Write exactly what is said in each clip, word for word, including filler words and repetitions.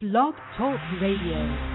Blog Talk Radio.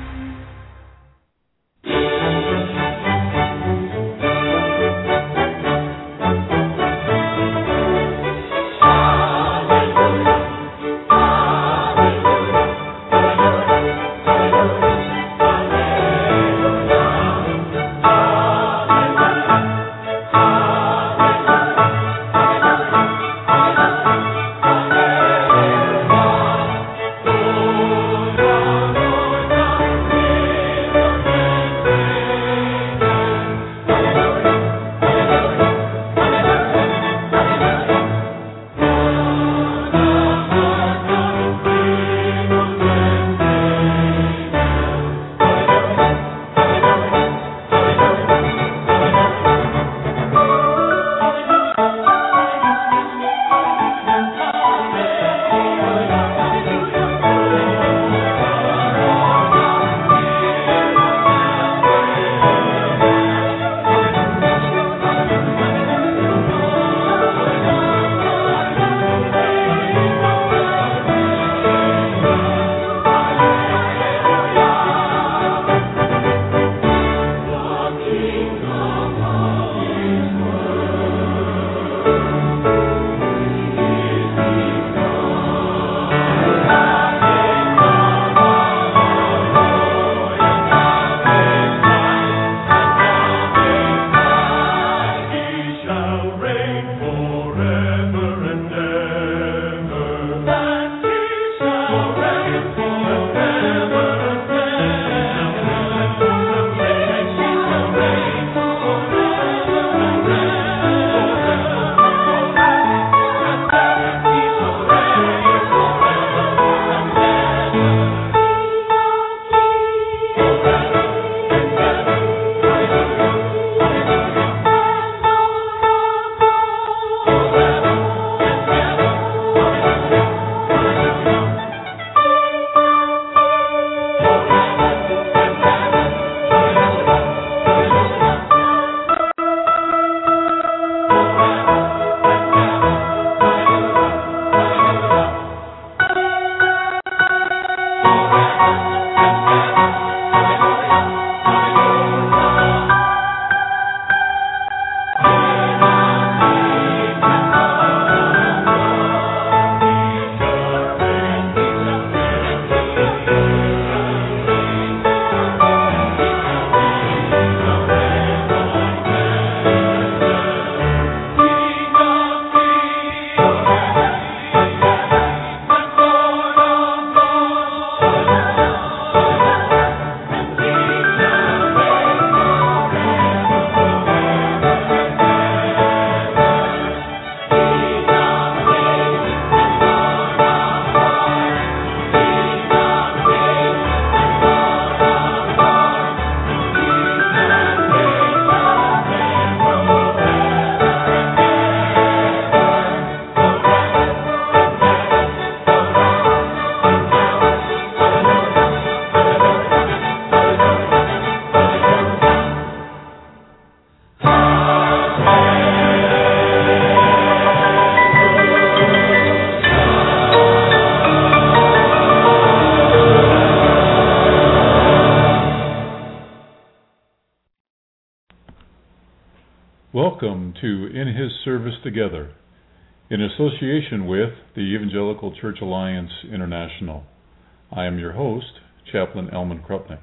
Welcome to In His Service Together, in association with the Evangelical Church Alliance International. I am your host, Chaplain Elman Krupnick.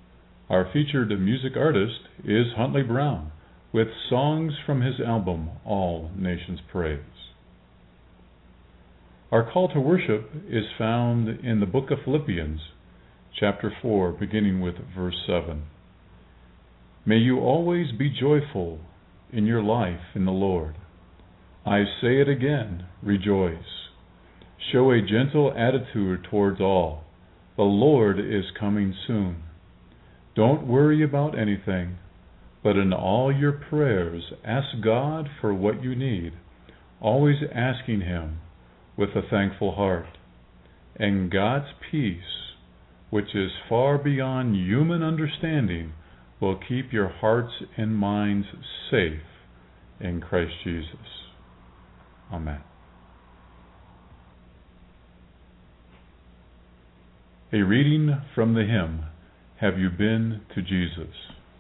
Our featured music artist is Huntley Brown, with songs from his album, All Nations Praise. Our call to worship is found in the book of Philippians, chapter four, beginning with verse seven. May you always be joyful in your life in the Lord. I say it again, rejoice. Show a gentle attitude towards all. The Lord is coming soon. Don't worry about anything, but in all your prayers ask God for what you need, always asking Him with a thankful heart. And God's peace, which is far beyond human understanding, will keep your hearts and minds safe in Christ Jesus. Amen. A reading from the hymn, Have You Been to Jesus?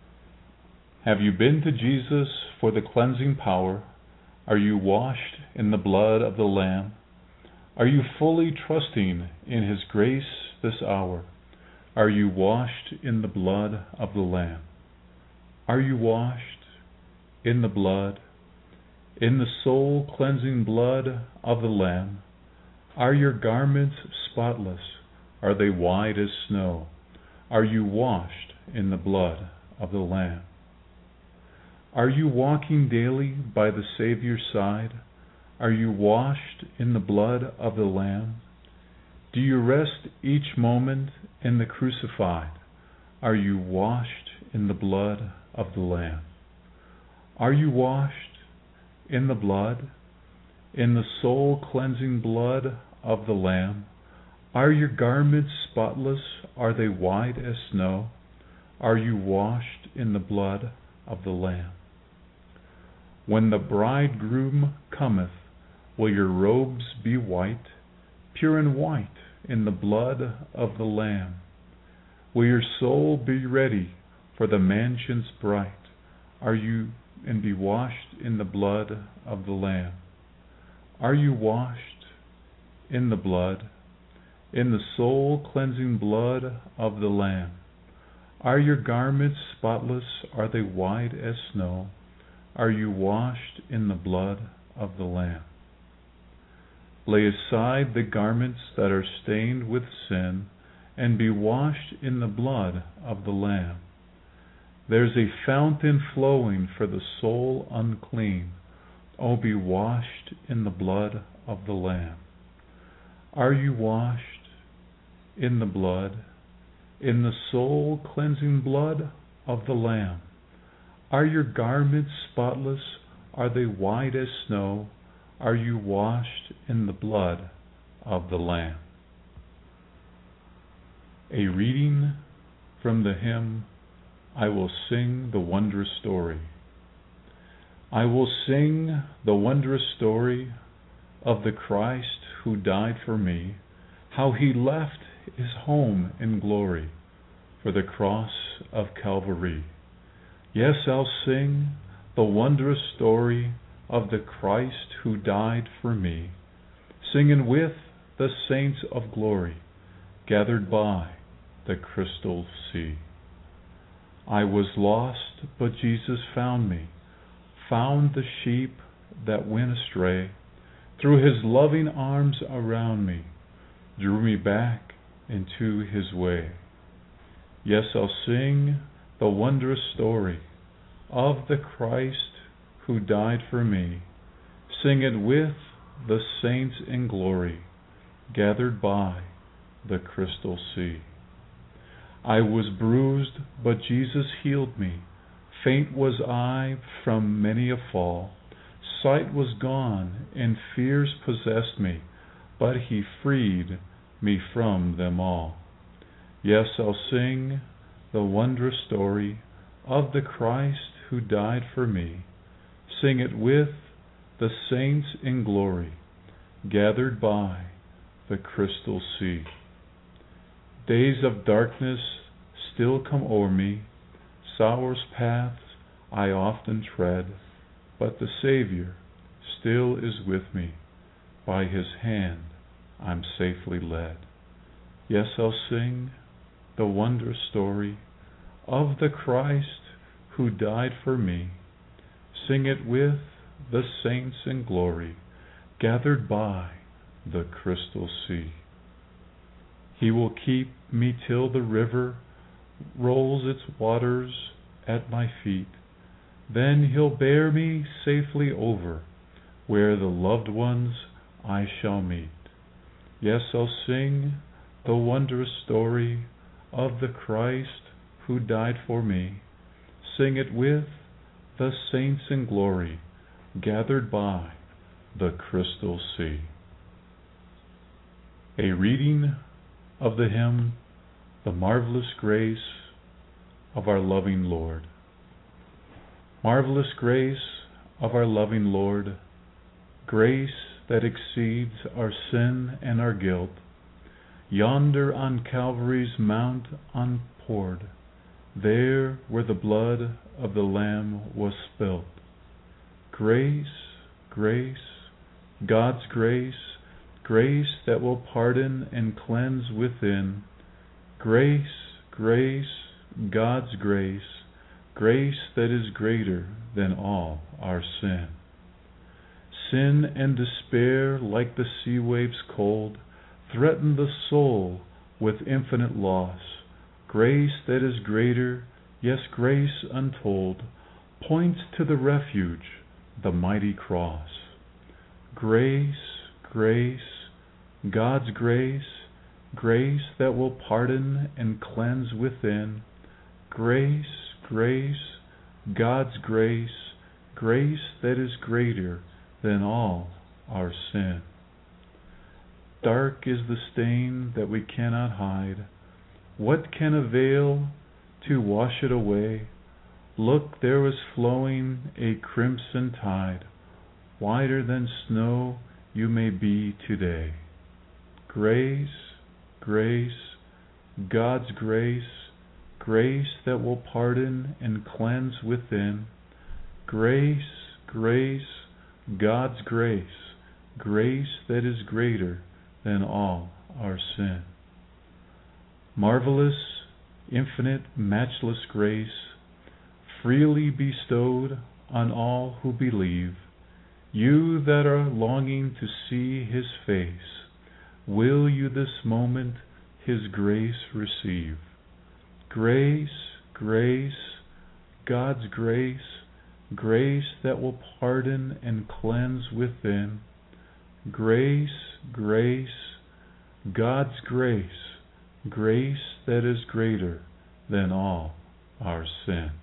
Have you been to Jesus for the cleansing power? Are you washed in the blood of the Lamb? Are you fully trusting in His grace this hour? Are you washed in the blood of the Lamb? Are you washed in the blood, in the soul-cleansing blood of the Lamb? Are your garments spotless? Are they white as snow? Are you washed in the blood of the Lamb? Are you walking daily by the Savior's side? Are you washed in the blood of the Lamb? Do you rest each moment in the crucified? Are you washed in the blood of the Lamb? Are you washed in the blood, in the soul-cleansing blood of the Lamb? Are your garments spotless? Are they white as snow? Are you washed in the blood of the Lamb? When the bridegroom cometh, will your robes be white, pure and white in the blood of the Lamb? Will your soul be ready for the mansions bright? Are you and be washed in the blood of the Lamb? Are you washed in the blood, in the soul-cleansing blood of the Lamb? Are your garments spotless? Are they white as snow? Are you washed in the blood of the Lamb? Lay aside the garments that are stained with sin, and be washed in the blood of the Lamb. There's a fountain flowing for the soul unclean. Oh, be washed in the blood of the Lamb. Are you washed in the blood, in the soul-cleansing blood of the Lamb? Are your garments spotless? Are they white as snow? Are you washed in the blood of the Lamb? A reading from the hymn, I Will Sing the Wondrous Story. I will sing the wondrous story of the Christ who died for me, how He left His home in glory for the cross of Calvary. Yes, I'll sing the wondrous story of the Christ who died for me, singing with the saints of glory gathered by the crystal sea. I was lost, but Jesus found me, found the sheep that went astray, threw His loving arms around me, drew me back into His way. Yes, I'll sing the wondrous story of the Christ who died for me, sing it with the saints in glory gathered by the crystal sea. I was bruised, but Jesus healed me. Faint was I from many a fall. Sight was gone, and fears possessed me, but He freed me from them all. Yes, I'll sing the wondrous story of the Christ who died for me, sing it with the saints in glory gathered by the crystal sea. Days of darkness still come o'er me, sour's paths I often tread, but the Savior still is with me, by His hand I'm safely led. Yes, I'll sing the wondrous story of the Christ who died for me, sing it with the saints in glory gathered by the crystal sea. He will keep me till the river rolls its waters at my feet. Then He'll bear me safely over where the loved ones I shall meet. Yes, I'll sing the wondrous story of the Christ who died for me, sing it with the saints in glory gathered by the crystal sea. A reading of the hymn, The Marvelous Grace of Our Loving Lord. Marvelous grace of our loving Lord, grace that exceeds our sin and our guilt, Yonder on Calvary's mount unpoured, there where the blood of the Lamb was spilt. Grace, grace, God's grace, grace that will pardon and cleanse within. Grace, grace, God's grace, grace that is greater than all our sin. Sin and despair, like the sea waves cold, threaten the soul with infinite loss. Grace that is greater, yes, grace untold, points to the refuge, the mighty cross. Grace, grace, God's grace, grace that will pardon and cleanse within. Grace, grace, God's grace, grace that is greater than all our sin. Dark is the stain that we cannot hide. What can avail to wash it away? Look, there is flowing a crimson tide. Whiter than snow you may be today. Grace, grace, God's grace, grace that will pardon and cleanse within. Grace, grace, God's grace, grace that is greater than all our sin. Marvelous, infinite, matchless grace, freely bestowed on all who believe. You that are longing to see His face, will you this moment His grace receive? Grace, grace, God's grace, grace that will pardon and cleanse within. Grace, grace, God's grace, grace that is greater than all our sin.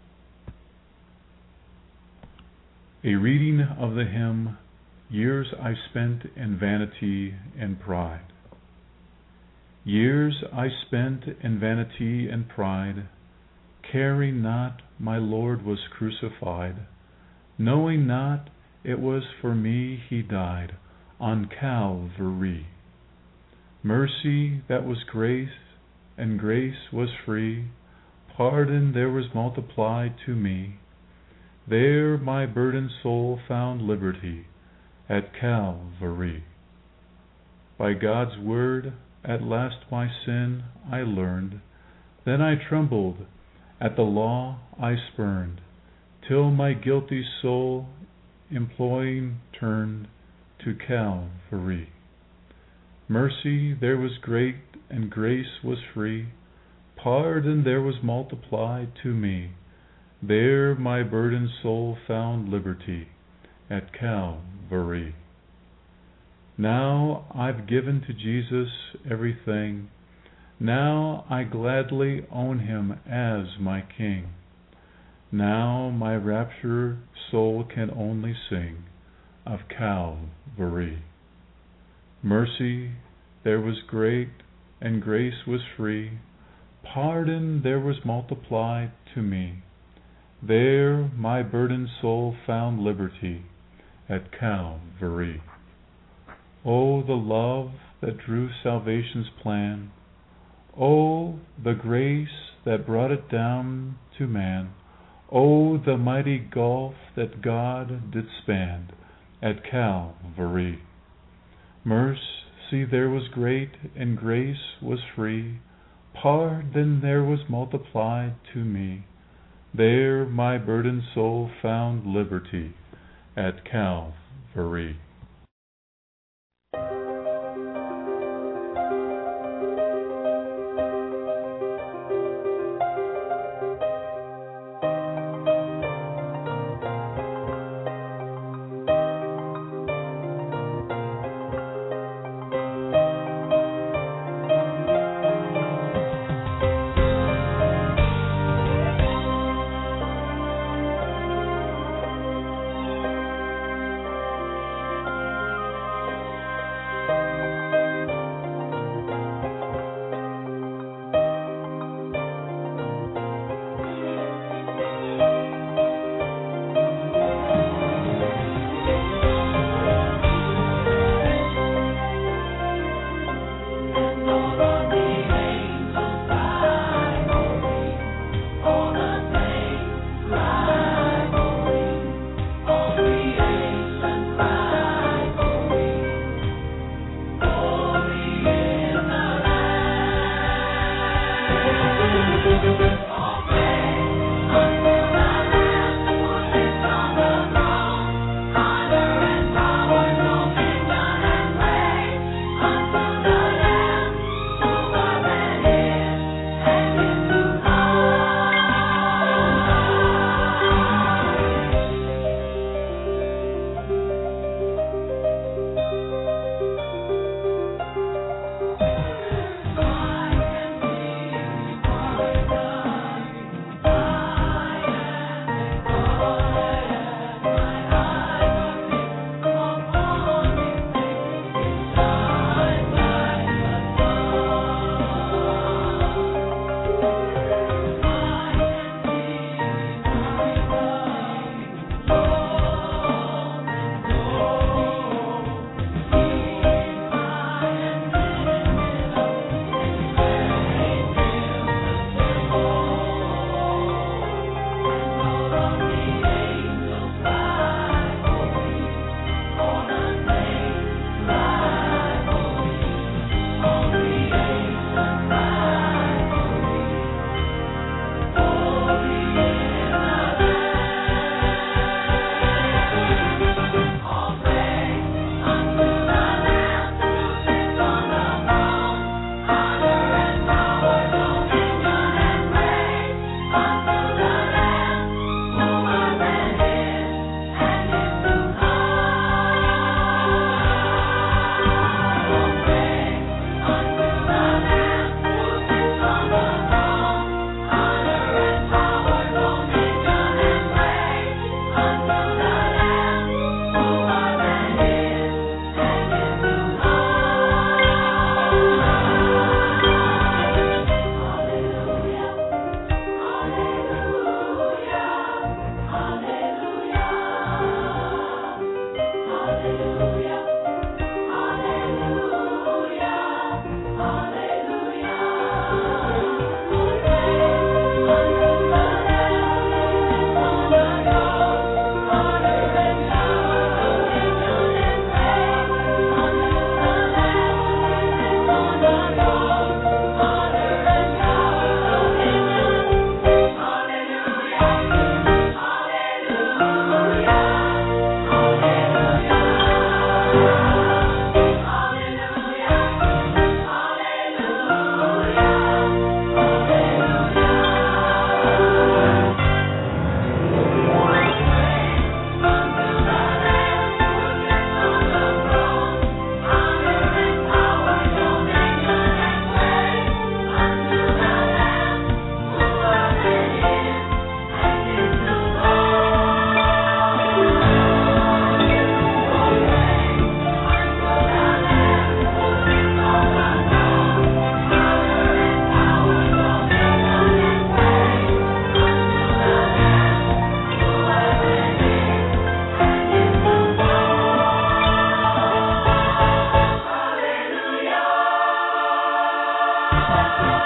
A reading of the hymn, Years I Spent in Vanity and Pride. Years I spent in vanity and pride, caring not my Lord was crucified, knowing not it was for me He died on Calvary. Mercy that was grace, and grace was free, pardon there was multiplied to me. There my burdened soul found liberty at Calvary. By God's word at last my sin I learned, then I trembled at the law I spurned, till my guilty soul imploring turned to Calvary. Mercy there was great, and grace was free, pardon there was multiplied to me. There my burdened soul found liberty at Calvary. Now I've given to Jesus everything. Now I gladly own Him as my King. Now my raptured soul can only sing of Calvary. Mercy there was great, and grace was free, pardon there was multiplied to me. There my burdened soul found liberty at Calvary. Oh, the love that drew salvation's plan. Oh, the grace that brought it down to man. Oh, the mighty gulf that God did span at Calvary. Mercy there was great, and grace was free, pardon there was multiplied to me. There my burdened soul found liberty at Calvary.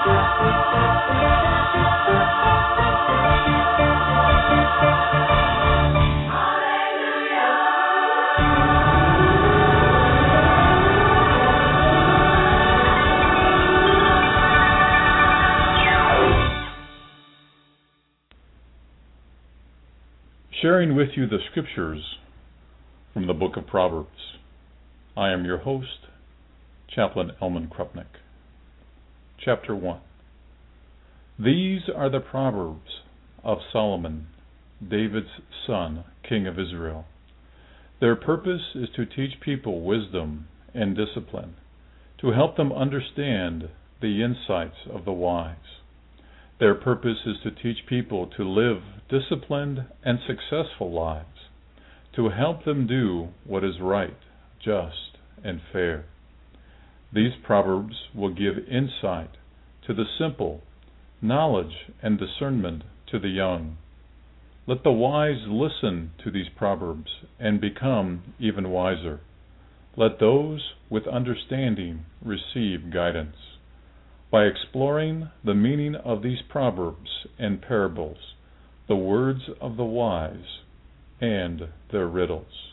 Sharing with you the scriptures from the book of Proverbs. I am your host, Chaplain Elman Krupnick. Chapter one. These are the Proverbs of Solomon, David's son, king of Israel. Their purpose is to teach people wisdom and discipline, to help them understand the insights of the wise. Their purpose is to teach people to live disciplined and successful lives, to help them do what is right, just, and fair. These proverbs will give insight to the simple, knowledge and discernment to the young. Let the wise listen to these proverbs and become even wiser. Let those with understanding receive guidance. By exploring the meaning of these proverbs and parables, the words of the wise, and their riddles.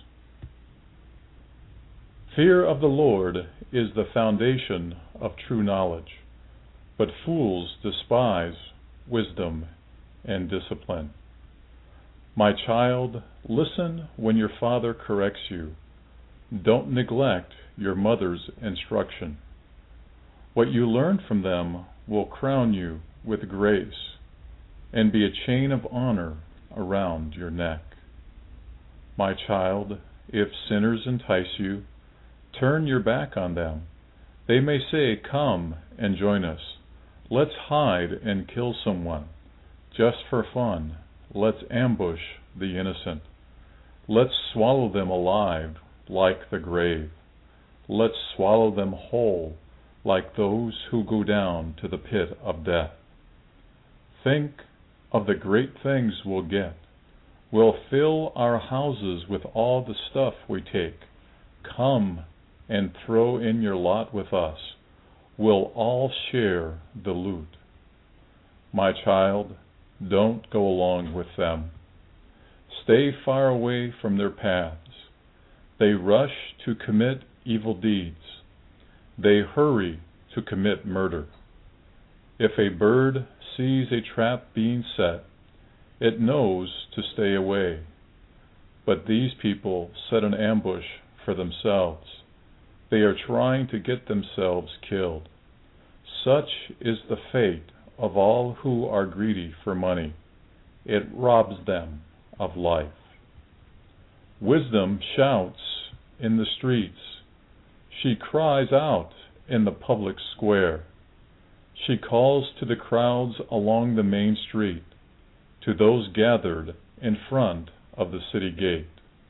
Fear of the Lord is the foundation of true knowledge, but fools despise wisdom and discipline. My child, listen when your father corrects you. Don't neglect your mother's instruction. What you learn from them will crown you with grace and be a chain of honor around your neck. My child, if sinners entice you, turn your back on them. They may say, "Come and join us. Let's hide and kill someone. Just for fun, let's ambush the innocent. Let's swallow them alive like the grave. Let's swallow them whole like those who go down to the pit of death." Think of the great things we'll get. We'll fill our houses with all the stuff we take. Come and throw in your lot with us. We'll all share the loot. My child, don't go along with them. Stay far away from their paths. They rush to commit evil deeds. They hurry to commit murder. If a bird sees a trap being set, it knows to stay away. But these people set an ambush for themselves. They are trying to get themselves killed. Such is the fate of all who are greedy for money. It robs them of life. Wisdom shouts in the streets. She cries out in the public square. She calls to the crowds along the main street, to those gathered in front of the city gate.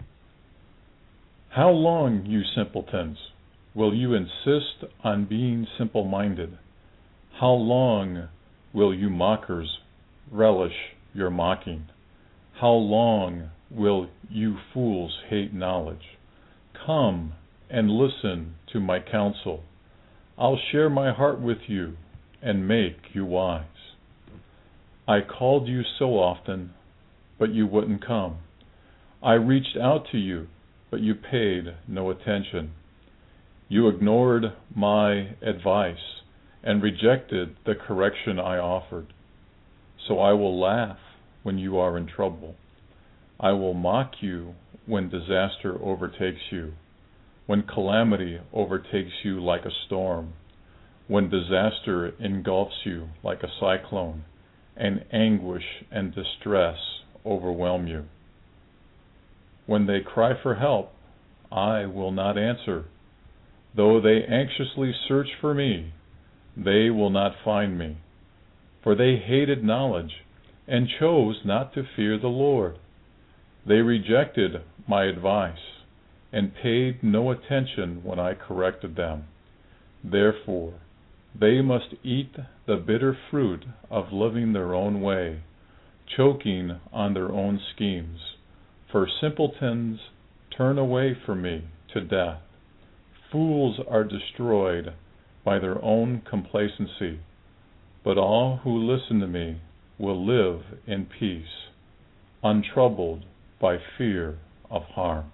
How long, you simpletons, will you insist on being simple-minded? How long will you mockers relish your mocking? How long will you fools hate knowledge? Come and listen to my counsel. I'll share my heart with you and make you wise. I called you so often, but you wouldn't come. I reached out to you, but you paid no attention. You ignored my advice and rejected the correction I offered. So I will laugh when you are in trouble. I will mock you when disaster overtakes you, when calamity overtakes you like a storm, when disaster engulfs you like a cyclone, and anguish and distress overwhelm you. When they cry for help, I will not answer. Though they anxiously search for me, they will not find me. For they hated knowledge and chose not to fear the Lord. They rejected my advice and paid no attention when I corrected them. Therefore, they must eat the bitter fruit of living their own way, choking on their own schemes. For simpletons turn away from me to death. Fools are destroyed by their own complacency. but all who listen to me will live in peace, untroubled by fear of harm.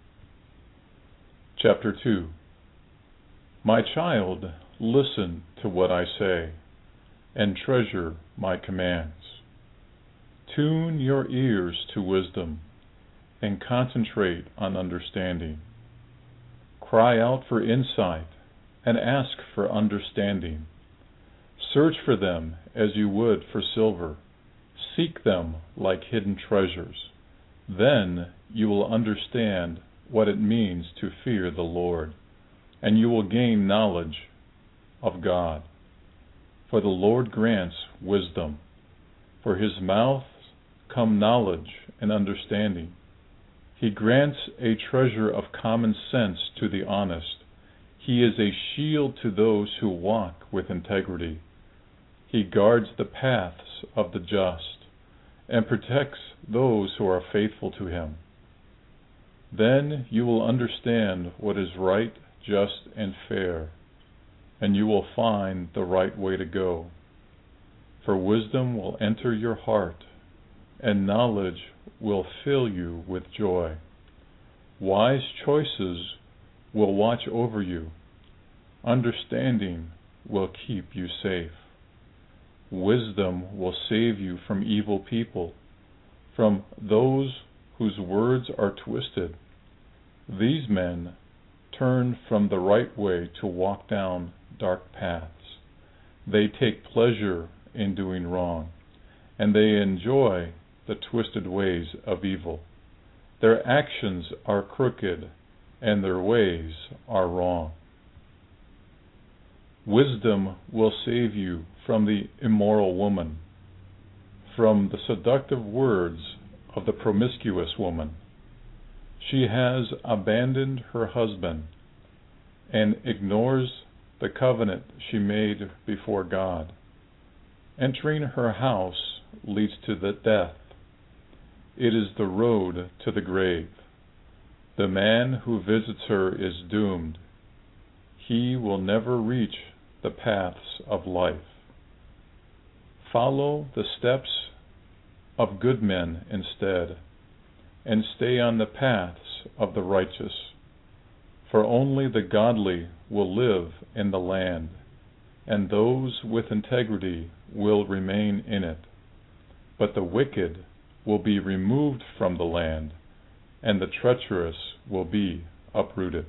Chapter two. My child, listen to what I say, and treasure my commands. Tune your ears to wisdom, and concentrate on understanding. Cry out for insight, and ask for understanding. Search for them as you would for silver. Seek them like hidden treasures. Then you will understand what it means to fear the Lord, and you will gain knowledge of God. For the Lord grants wisdom. For his mouth come knowledge and understanding. He grants a treasure of common sense to the honest. He is a shield to those who walk with integrity. He guards the paths of the just and protects those who are faithful to him. Then you will understand what is right, just, and fair, and you will find the right way to go. For wisdom will enter your heart, and knowledge will fill you with joy. Wise choices will watch over you. Understanding will keep you safe. Wisdom will save you from evil people, from those whose words are twisted. These men turn from the right way to walk down dark paths. They take pleasure in doing wrong, and they enjoy the twisted ways of evil. Their actions are crooked, and their ways are wrong. Wisdom will save you from the immoral woman, from the seductive words of the promiscuous woman. She has abandoned her husband and ignores the covenant she made before God. Entering her house leads to the death. It is the road to the grave. The man who visits her is doomed. He will never reach the paths of life. Follow the steps of good men instead, and stay on the paths of the righteous. For only the godly will live in the land, and those with integrity will remain in it. But the wicked will be removed from the land, and the treacherous will be uprooted.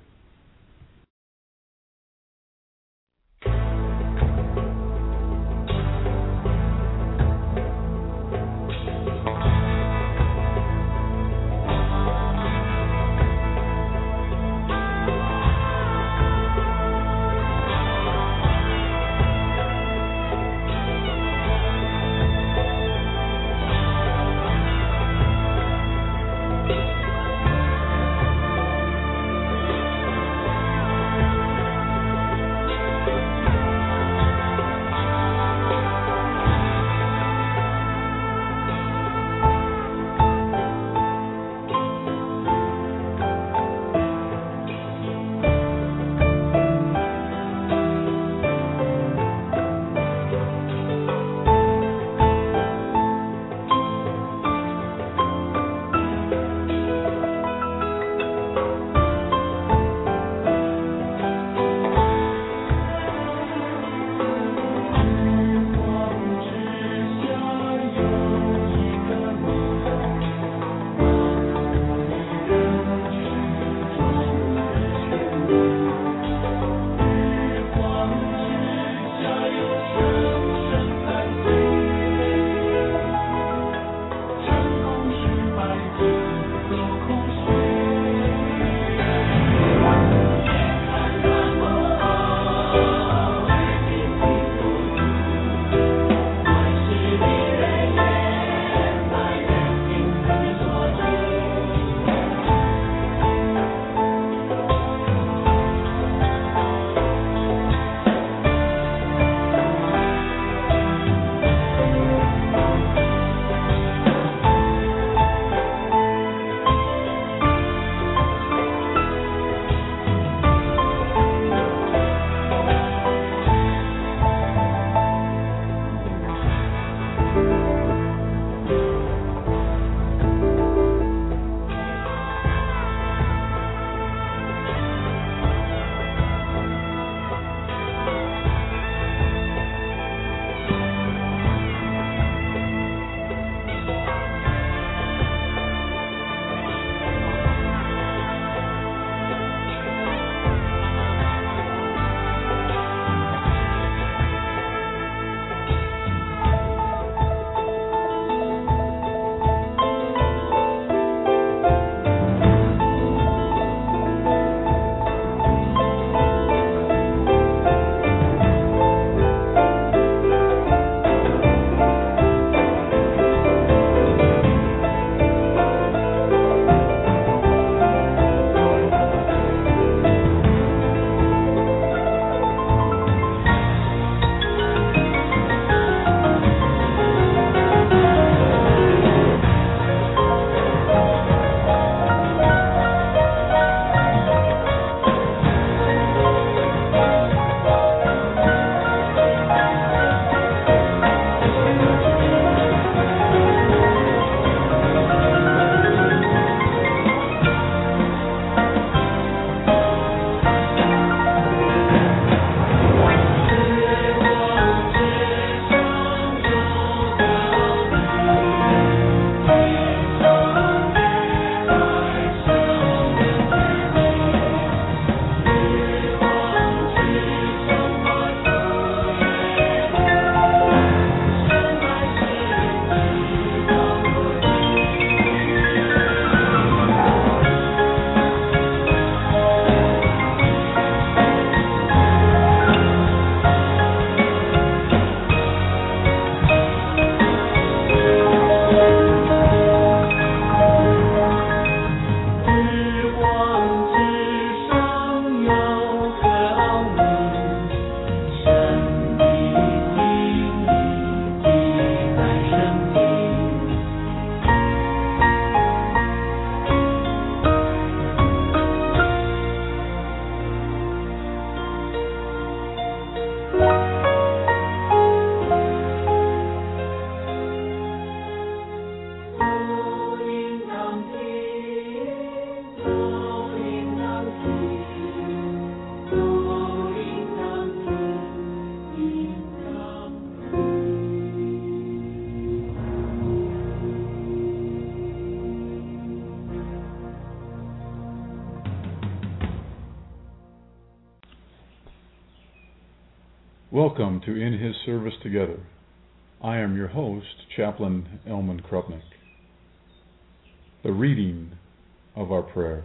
Welcome to In His Service Together. I am your host, Chaplain Elman Krupnick. The reading of our prayers.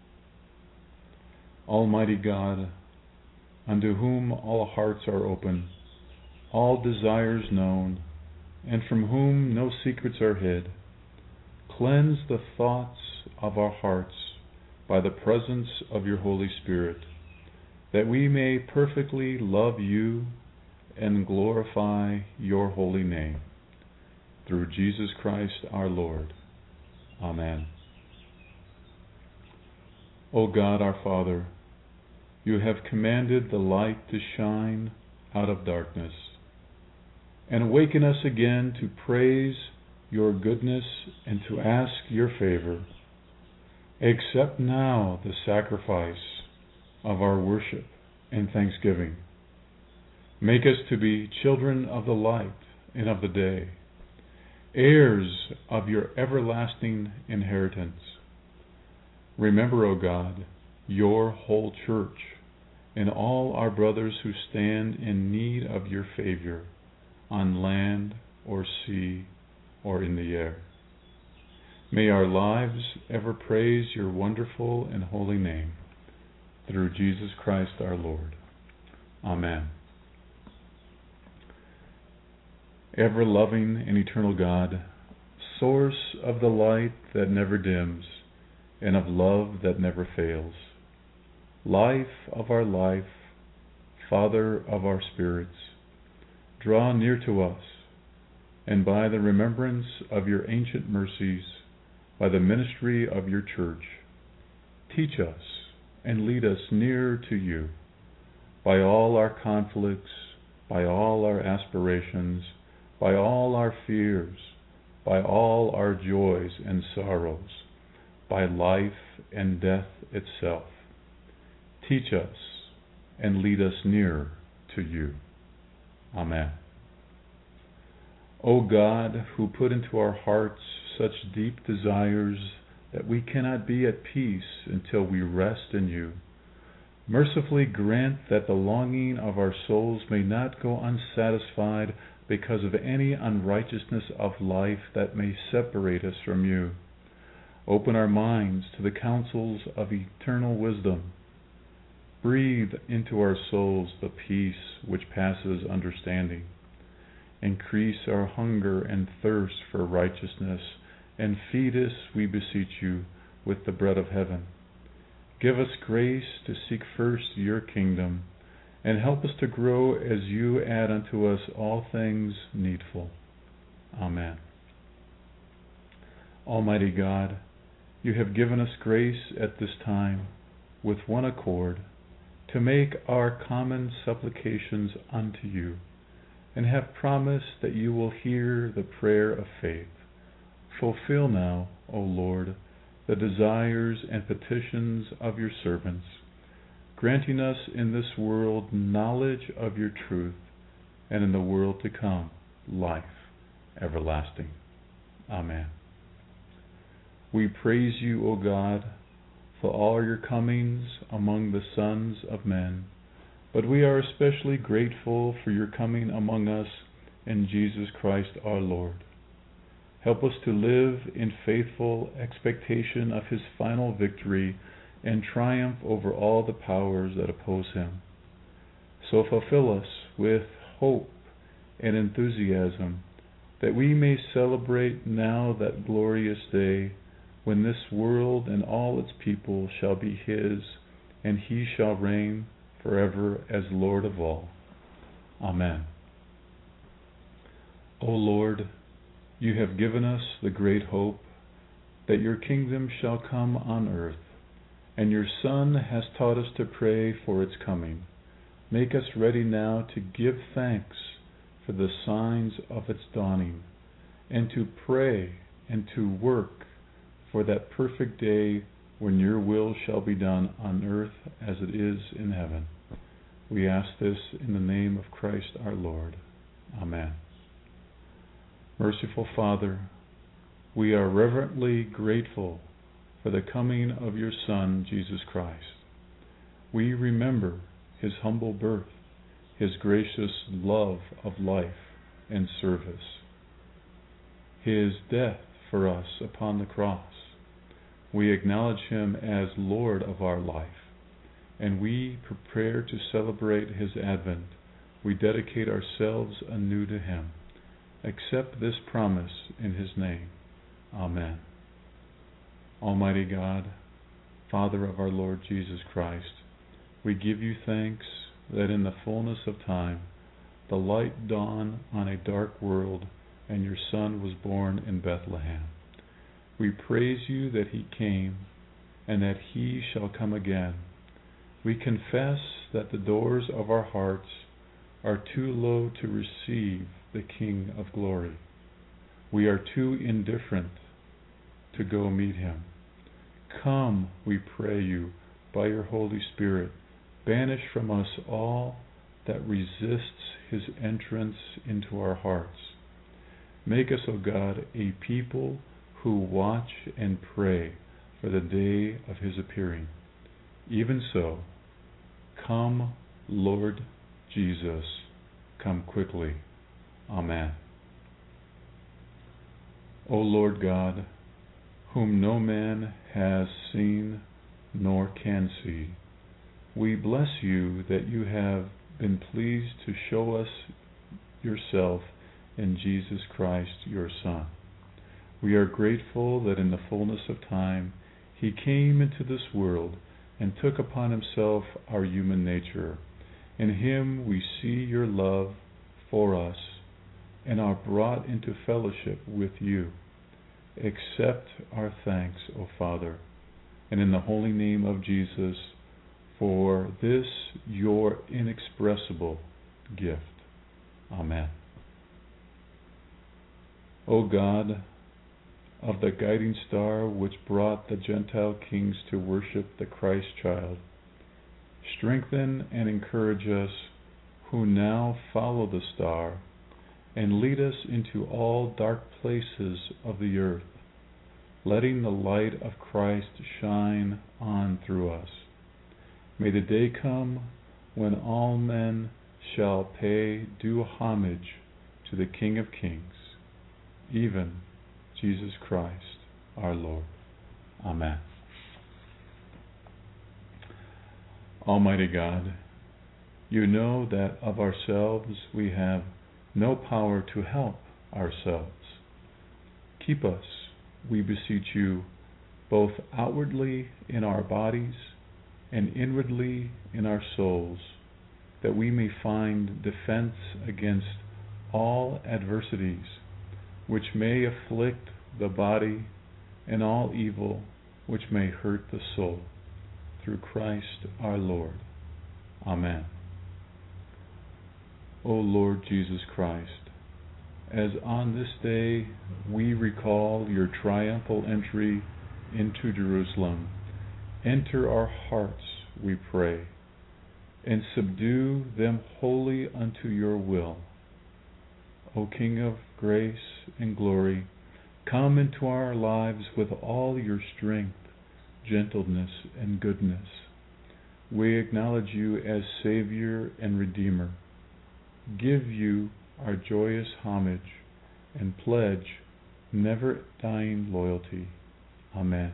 Almighty God, unto whom all hearts are open, all desires known, and from whom no secrets are hid, cleanse the thoughts of our hearts by the presence of your Holy Spirit, that we may perfectly love you and glorify your holy name. Through Jesus Christ our Lord. Amen. O God our Father, you have commanded the light to shine out of darkness, and awaken us again to praise your goodness and to ask your favor. Accept now the sacrifice of our worship and thanksgiving. Make us to be children of the light and of the day, heirs of your everlasting inheritance. Remember, O God, your whole church and all our brothers who stand in need of your favor on land or sea or in the air. May our lives ever praise your wonderful and holy name. Through Jesus Christ our Lord. Amen. Ever-loving and eternal God, source of the light that never dims and of love that never fails, life of our life, Father of our spirits, draw near to us, and by the remembrance of your ancient mercies, by the ministry of your church, teach us and lead us nearer to you. By all our conflicts, by all our aspirations, by all our fears, by all our joys and sorrows, by life and death itself, teach us and lead us nearer to you. Amen. O God, who put into our hearts such deep desires that we cannot be at peace until we rest in you, mercifully grant that the longing of our souls may not go unsatisfied because of any unrighteousness of life that may separate us from you. Open our minds to the counsels of eternal wisdom. Breathe into our souls the peace which passes understanding. Increase our hunger and thirst for righteousness, and feed us, we beseech you, with the bread of heaven. Give us grace to seek first your kingdom, and help us to grow as you add unto us all things needful. Amen. Almighty God, you have given us grace at this time, with one accord, to make our common supplications unto you, and have promised that you will hear the prayer of faith. Fulfill now, O Lord, the desires and petitions of your servants, granting us in this world knowledge of your truth, and in the world to come, life everlasting. Amen. We praise you, O God, for all your comings among the sons of men, but we are especially grateful for your coming among us in Jesus Christ our Lord. Help us to live in faithful expectation of his final victory and triumph over all the powers that oppose him. So fulfill us with hope and enthusiasm, that we may celebrate now that glorious day when this world and all its people shall be his, and he shall reign forever as Lord of all. Amen. O Lord, you have given us the great hope that your kingdom shall come on earth, and your Son has taught us to pray for its coming. Make us ready now to give thanks for the signs of its dawning, and to pray and to work for that perfect day when your will shall be done on earth as it is in heaven. We ask this in the name of Christ our Lord. Amen. Merciful Father, we are reverently grateful for the coming of your Son, Jesus Christ. We remember his humble birth, his gracious love of life and service, his death for us upon the cross. We acknowledge him as Lord of our life, and we prepare to celebrate his advent. We dedicate ourselves anew to him. Accept this promise in his name. Amen. Almighty God, Father of our Lord Jesus Christ, we give you thanks that in the fullness of time the light dawned on a dark world and your Son was born in Bethlehem. We praise you that he came and that he shall come again. We confess that the doors of our hearts are too low to receive the King of glory. We are too indifferent to go meet him. Come, we pray you, by your Holy Spirit, banish from us all that resists his entrance into our hearts. Make us, O God, a people who watch and pray for the day of his appearing. Even so, come, Lord Jesus, come quickly. Amen. O Lord God, whom no man has seen nor can see, we bless you that you have been pleased to show us yourself in Jesus Christ, your Son. We are grateful that in the fullness of time he came into this world and took upon himself our human nature. In him we see your love for us and are brought into fellowship with you. Accept our thanks, O Father, and in the holy name of Jesus, for this your inexpressible gift. Amen. O God, of the guiding star which brought the Gentile kings to worship the Christ child, strengthen and encourage us who now follow the star, and lead us into all dark places of the earth, letting the light of Christ shine on through us. May the day come when all men shall pay due homage to the King of Kings, even Jesus Christ, our Lord. Amen. Almighty God, you know that of ourselves we have no power to help ourselves. Keep us, we beseech you, both outwardly in our bodies and inwardly in our souls, that we may find defense against all adversities which may afflict the body and all evil which may hurt the soul, through Christ our Lord. Amen. O Lord Jesus Christ, as on this day we recall your triumphal entry into Jerusalem, enter our hearts, we pray, and subdue them wholly unto your will. O King of grace and glory, come into our lives with all your strength, gentleness, and goodness. We acknowledge you as Savior and Redeemer, give you our joyous homage, and pledge never-dying loyalty. Amen.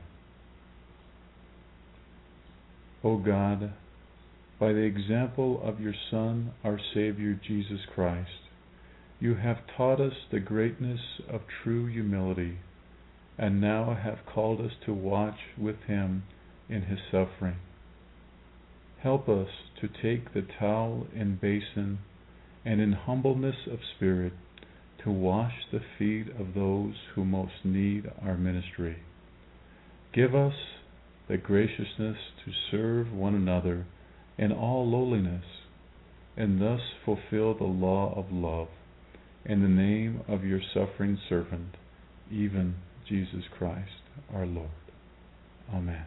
O God, by the example of your Son, our Savior Jesus Christ, you have taught us the greatness of true humility, and now have called us to watch with him in his suffering. Help us to take the towel and basin, and in humbleness of spirit, to wash the feet of those who most need our ministry. Give us the graciousness to serve one another in all lowliness, and thus fulfill the law of love, in the name of your suffering servant, even Jesus Christ our Lord. Amen.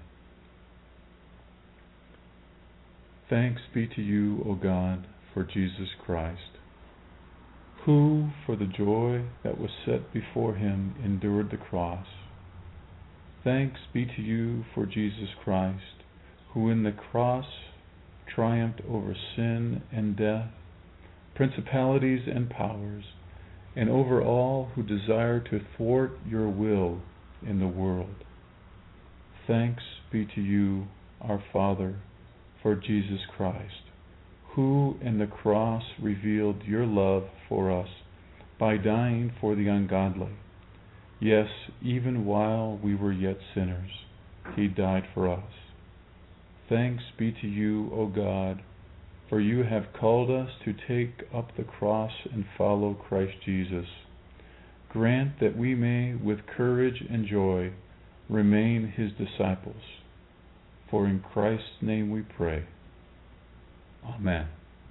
Thanks be to you, O God, for Jesus Christ, who, for the joy that was set before him, endured the cross. Thanks be to you for Jesus Christ, who in the cross triumphed over sin and death, principalities and powers, and over all who desire to thwart your will in the world. Thanks be to you, our Father, for Jesus Christ, who in the cross revealed your love for us by dying for the ungodly. Yes, even while we were yet sinners, he died for us. Thanks be to you, O God, for you have called us to take up the cross and follow Christ Jesus. Grant that we may, with courage and joy, remain his disciples. For in Christ's name we pray. Amen.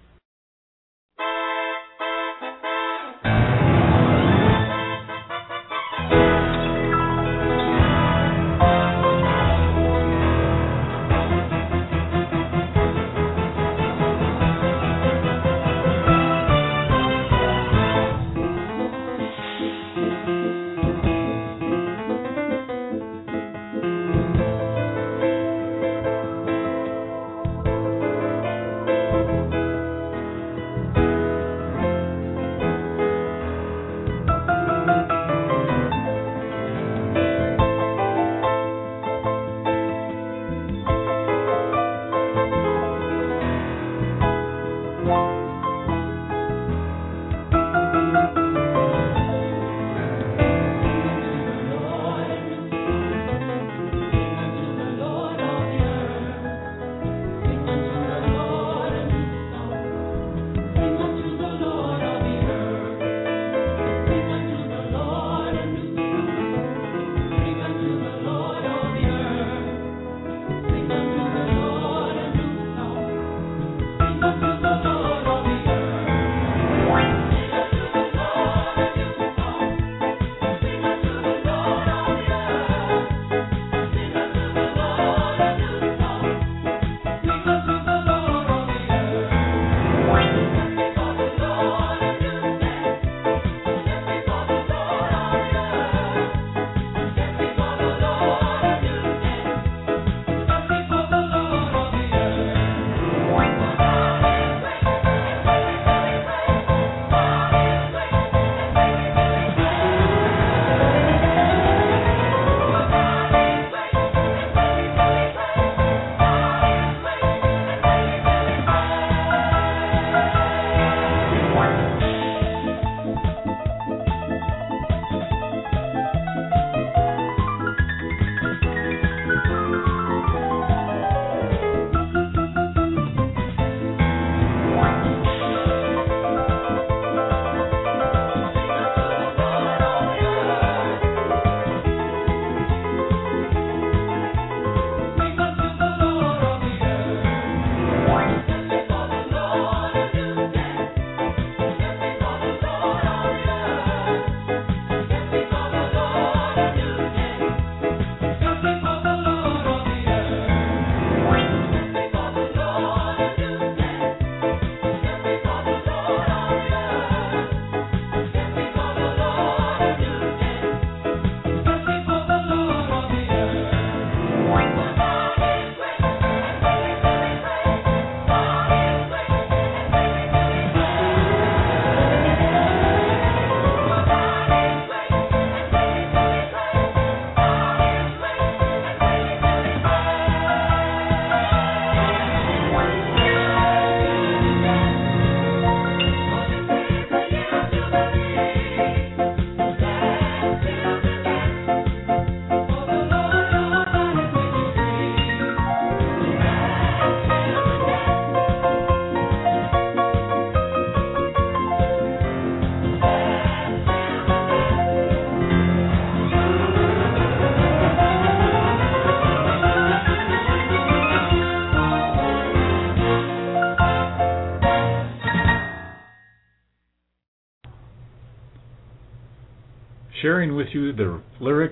sharing with you the lyrics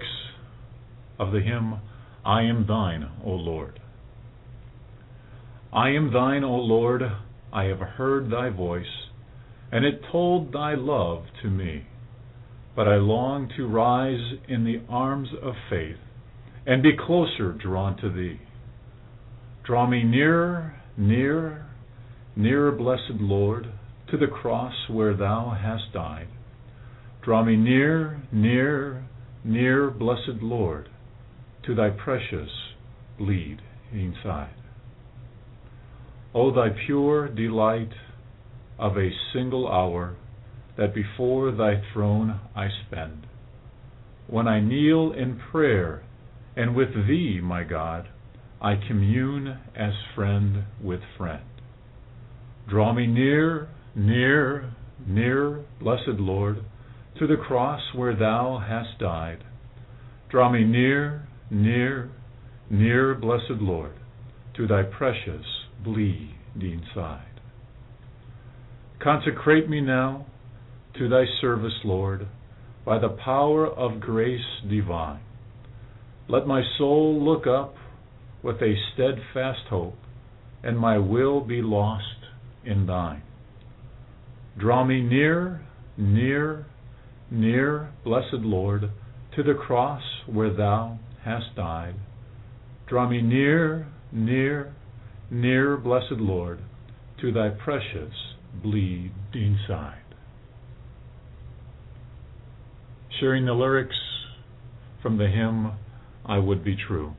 of the hymn, I Am Thine, O Lord. I am thine, O Lord, I have heard thy voice, and it told thy love to me. But I long to rise in the arms of faith, and be closer drawn to thee. Draw me nearer, nearer, nearer, blessed Lord, to the cross where thou hast died. Draw me near, near, near, blessed Lord, to thy precious bleeding side. O thy pure delight of a single hour that before thy throne I spend, when I kneel in prayer and with thee, my God, I commune as friend with friend. Draw me near, near, near, blessed Lord, to the cross where thou hast died. Draw me near, near, near, blessed Lord, to thy precious bleeding side. Consecrate me now to thy service, Lord, by the power of grace divine. Let my soul look up with a steadfast hope, and my will be lost in thine. Draw me near, near, near, blessed Lord, to the cross where thou hast died. Draw me near, near, near, blessed Lord, to thy precious bleeding side. Sharing the lyrics from the hymn, I Would Be True.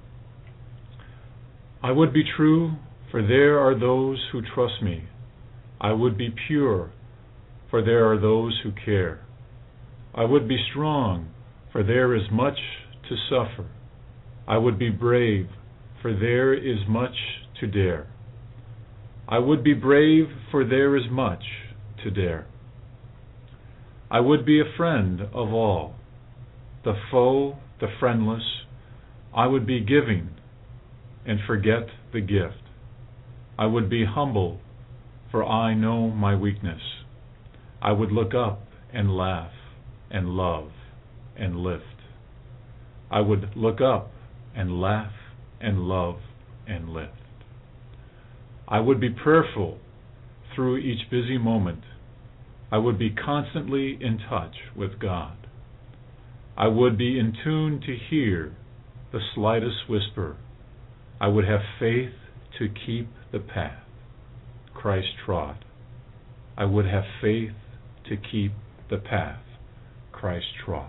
I would be true, for there are those who trust me. I would be pure, for there are those who care. I would be strong, for there is much to suffer. I would be brave, for there is much to dare. I would be brave, for there is much to dare. I would be a friend of all, the foe, the friendless. I would be giving and forget the gift. I would be humble, for I know my weakness. I would look up and laugh and love and lift. I would look up and laugh and love and lift. I would be prayerful through each busy moment. I would be constantly in touch with God. I would be in tune to hear the slightest whisper. I would have faith to keep the path Christ trod. I would have faith to keep the path Christ trod.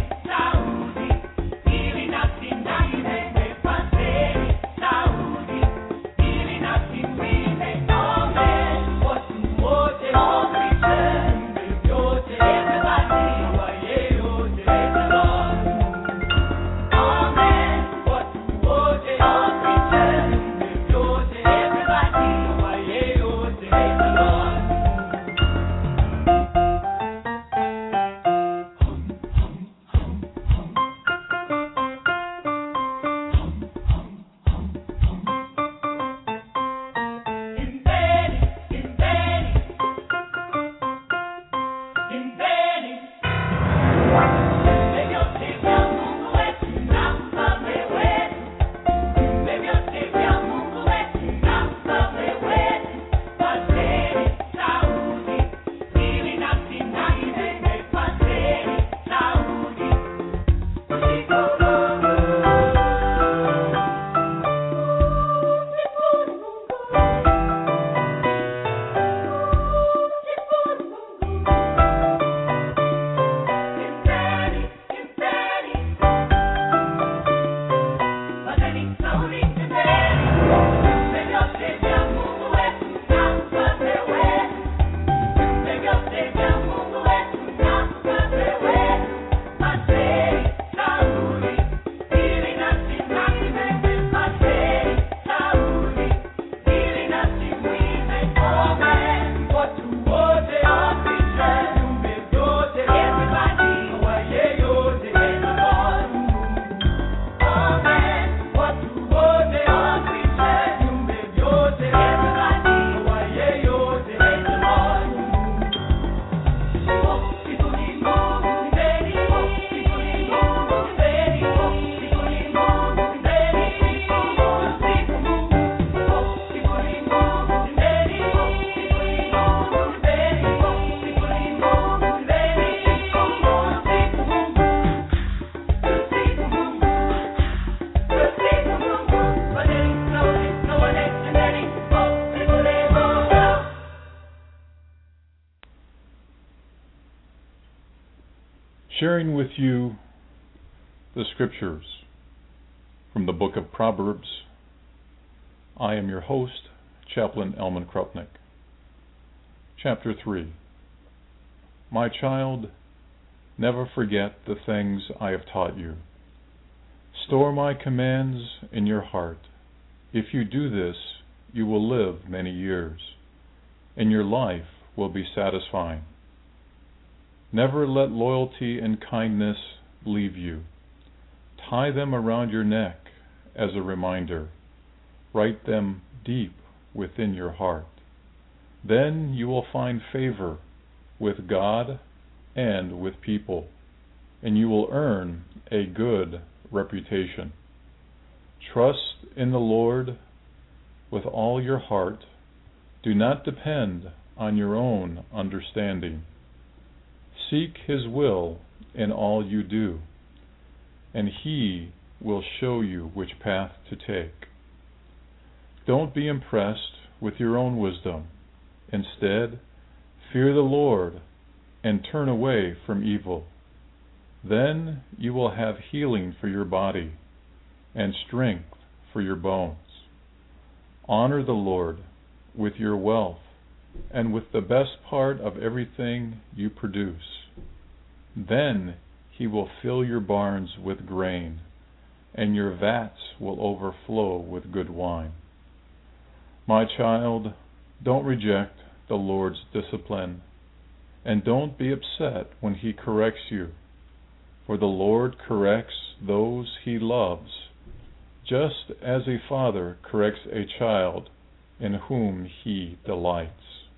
Saúde, Sharing with you the scriptures from the book of Proverbs. I am your host, Chaplain Elman Krupnick. Chapter three. My child, never forget the things I have taught you. Store my commands in your heart. If you do this, you will live many years, and your life will be satisfying. Never let loyalty and kindness leave you. Tie them around your neck as a reminder. Write them deep within your heart. Then you will find favor with God and with people, and you will earn a good reputation. Trust in the Lord with all your heart. Do not depend on your own understanding. Seek His will in all you do, and He will show you which path to take. Don't be impressed with your own wisdom. Instead, fear the Lord and turn away from evil. Then you will have healing for your body and strength for your bones. Honor the Lord with your wealth and with the best part of everything you produce. Then He will fill your barns with grain, and your vats will overflow with good wine. My child, don't reject the Lord's discipline, and don't be upset when He corrects you, for the Lord corrects those He loves, just as a father corrects a child in whom He delights.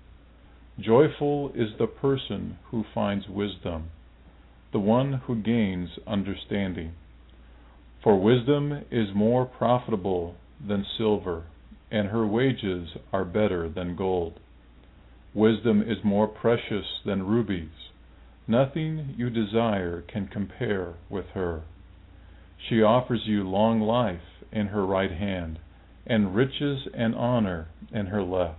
Joyful is the person who finds wisdom, the one who gains understanding. For wisdom is more profitable than silver, and her wages are better than gold. Wisdom is more precious than rubies. Nothing you desire can compare with her. She offers you long life in her right hand, and riches and honor in her left.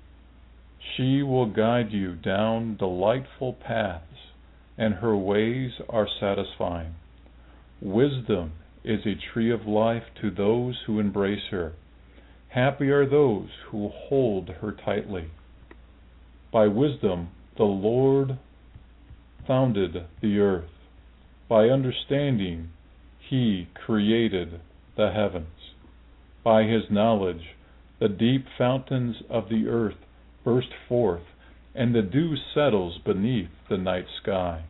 She will guide you down delightful paths, and her ways are satisfying. Wisdom is a tree of life to those who embrace her. Happy are those who hold her tightly. By wisdom the Lord founded the earth. By understanding He created the heavens. By His knowledge the deep fountains of the earth burst forth, and the dew settles beneath the night sky.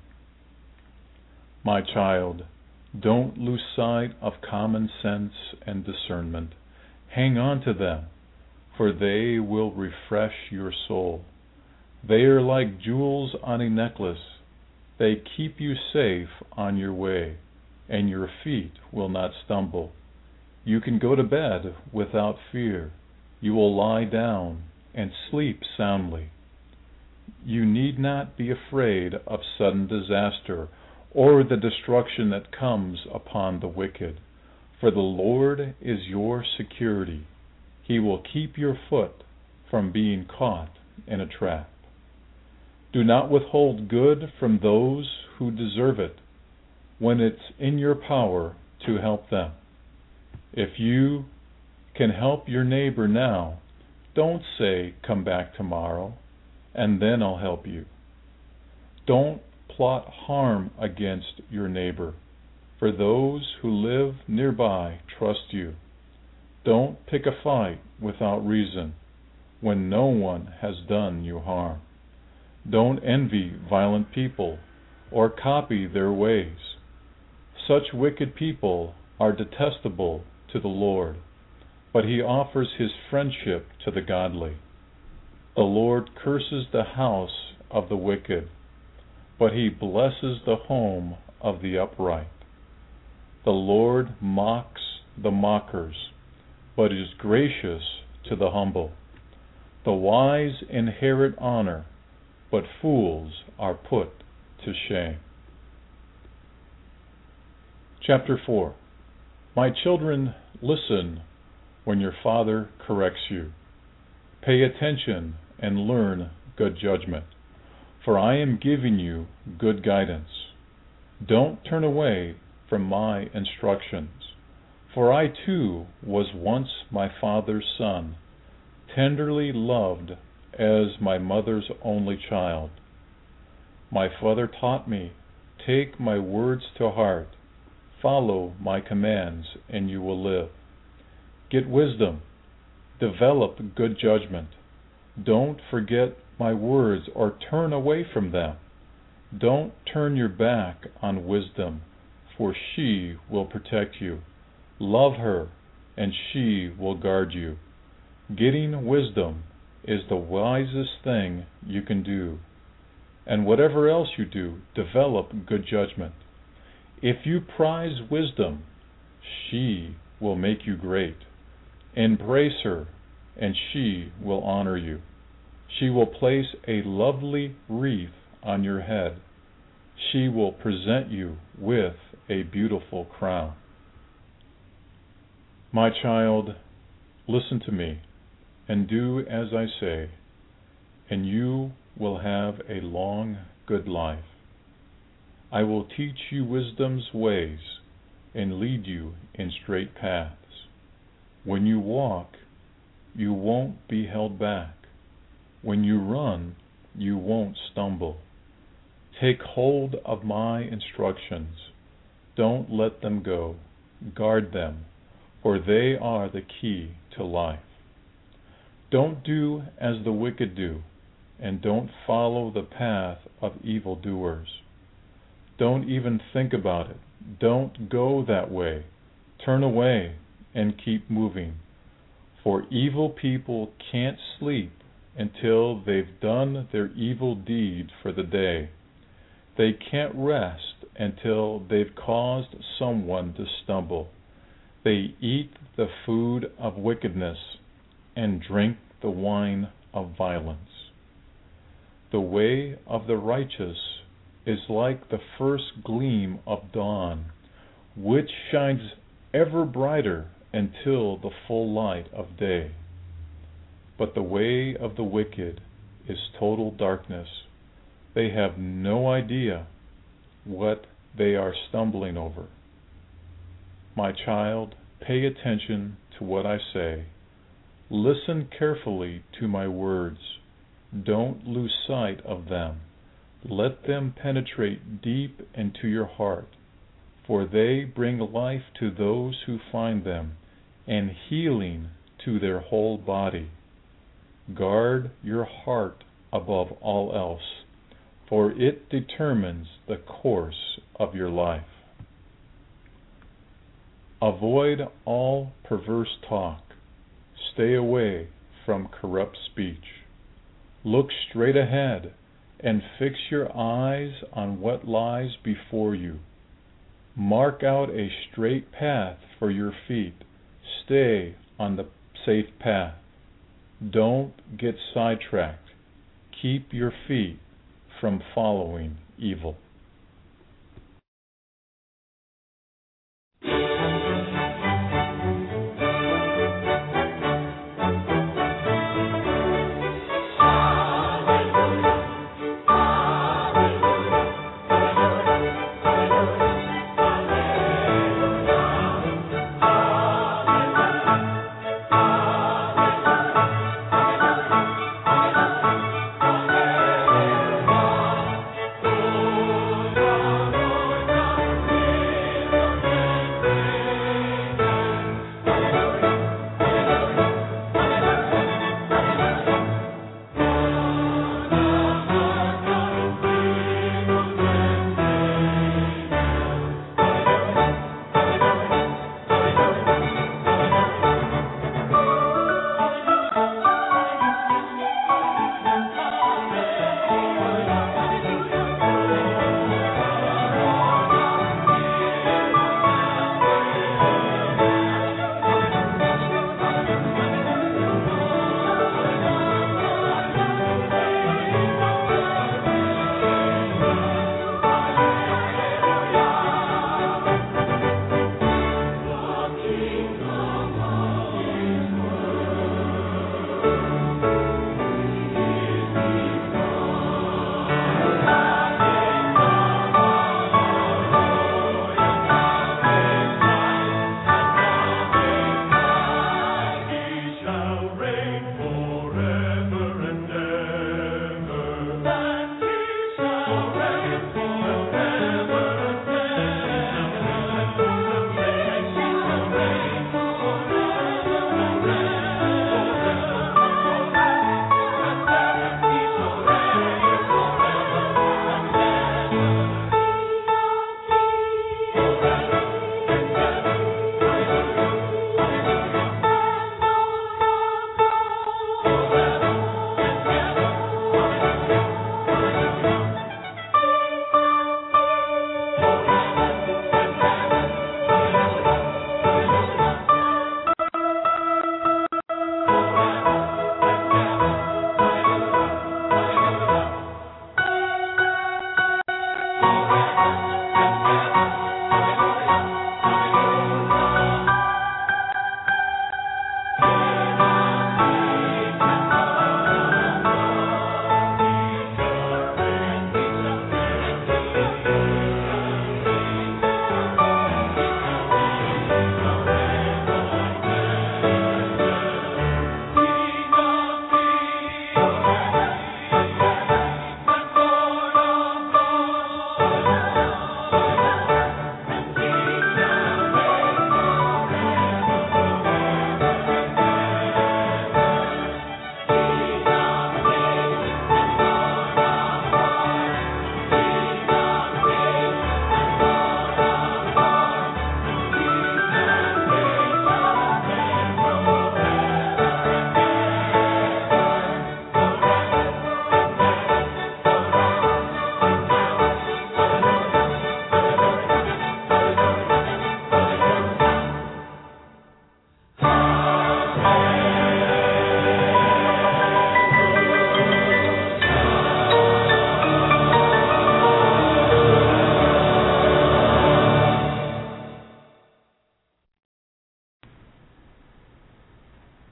My child, don't lose sight of common sense and discernment. Hang on to them, for they will refresh your soul. They are like jewels on a necklace. They keep you safe on your way, and your feet will not stumble. You can go to bed without fear. You will lie down and sleep soundly. You need not be afraid of sudden disaster or the destruction that comes upon the wicked, for the Lord is your security. He will keep your foot from being caught in a trap. Do not withhold good from those who deserve it when it's in your power to help them. If you can help your neighbor now, don't say, "Come back tomorrow, and then I'll help you." Don't plot harm against your neighbor, for those who live nearby trust you. Don't pick a fight without reason when no one has done you harm. Don't envy violent people or copy their ways. Such wicked people are detestable to the Lord, but He offers His friendship to the godly. The Lord curses the house of the wicked, but He blesses the home of the upright. The Lord mocks the mockers, but is gracious to the humble. The wise inherit honor, but fools are put to shame. Chapter four. My children, listen when your father corrects you. Pay attention and learn good judgment, for I am giving you good guidance. Don't turn away from my instructions, for I too was once my father's son, tenderly loved as my mother's only child. My father taught me, take my words to heart, follow my commands, and you will live. Get wisdom, develop good judgment. Don't forget my words or turn away from them. Don't turn your back on wisdom, for she will protect you. Love her, and she will guard you. Getting wisdom is the wisest thing you can do. And whatever else you do, develop good judgment. If you prize wisdom, she will make you great. Embrace her, and she will honor you. She will place a lovely wreath on your head. She will present you with a beautiful crown. My child, listen to me, and do as I say, and you will have a long, good life. I will teach you wisdom's ways and lead you in straight paths. When you walk, you won't be held back. When you run, you won't stumble. Take hold of my instructions. Don't let them go. Guard them, for they are the key to life. Don't do as the wicked do, and don't follow the path of evildoers. Don't even think about it. Don't go that way. Turn away and keep moving. For evil people can't sleep until they've done their evil deed for the day. They can't rest until they've caused someone to stumble. They eat the food of wickedness and drink the wine of violence. The way of the righteous is like the first gleam of dawn, which shines ever brighter until the full light of day. But the way of the wicked is total darkness. They have no idea what they are stumbling over. My child, pay attention to what I say. Listen carefully to my words. Don't lose sight of them. Let them penetrate deep into your heart, for they bring life to those who find them, and healing to their whole body. Guard your heart above all else, for it determines the course of your life. Avoid all perverse talk. Stay away from corrupt speech. Look straight ahead and fix your eyes on what lies before you. Mark out a straight path for your feet. Stay on the safe path. Don't get sidetracked. Keep your feet from following evil.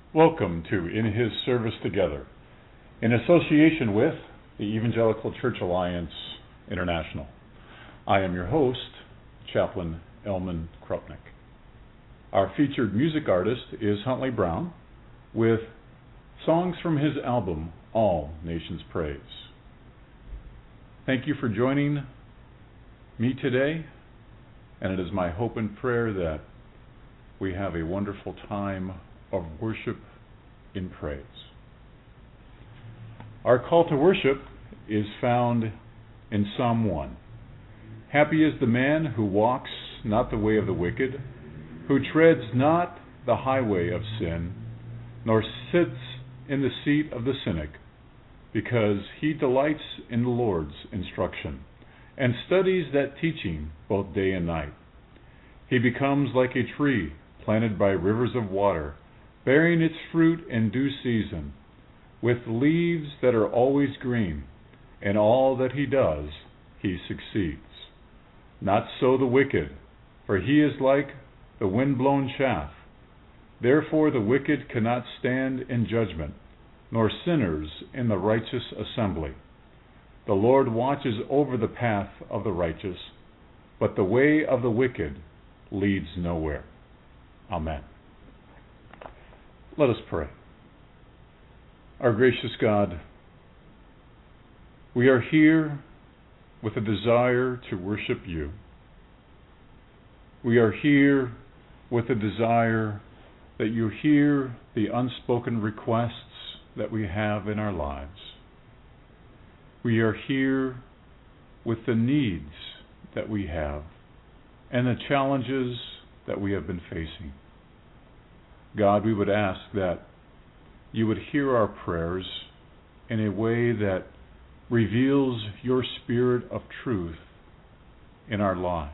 Welcome to In His Service Together, in association with the Evangelical Church Alliance International. I am your host, Chaplain Elman Krupnick. Our featured music artist is Huntley Brown, with songs from his album, All Nations Praise. Thank you for joining me today, and it is my hope and prayer that we have a wonderful time of worship in praise. Our call to worship is found in Psalm one. Happy is the man who walks not the way of the wicked, who treads not the highway of sin, nor sits in the seat of the cynic, because he delights in the Lord's instruction, and studies that teaching both day and night. He becomes like a tree planted by rivers of water, bearing its fruit in due season, with leaves that are always green. In all that he does, he succeeds. Not so the wicked, for he is like the wind-blown chaff. Therefore the wicked cannot stand in judgment, nor sinners in the righteous assembly. The Lord watches over the path of the righteous, but the way of the wicked leads nowhere. Amen. Let us pray. Our gracious God, we are here with a desire to worship you. We are here with a desire that you hear the unspoken requests that we have in our lives. We are here with the needs that we have and the challenges that we have been facing. God, we would ask that you would hear our prayers in a way that reveals your spirit of truth in our lives.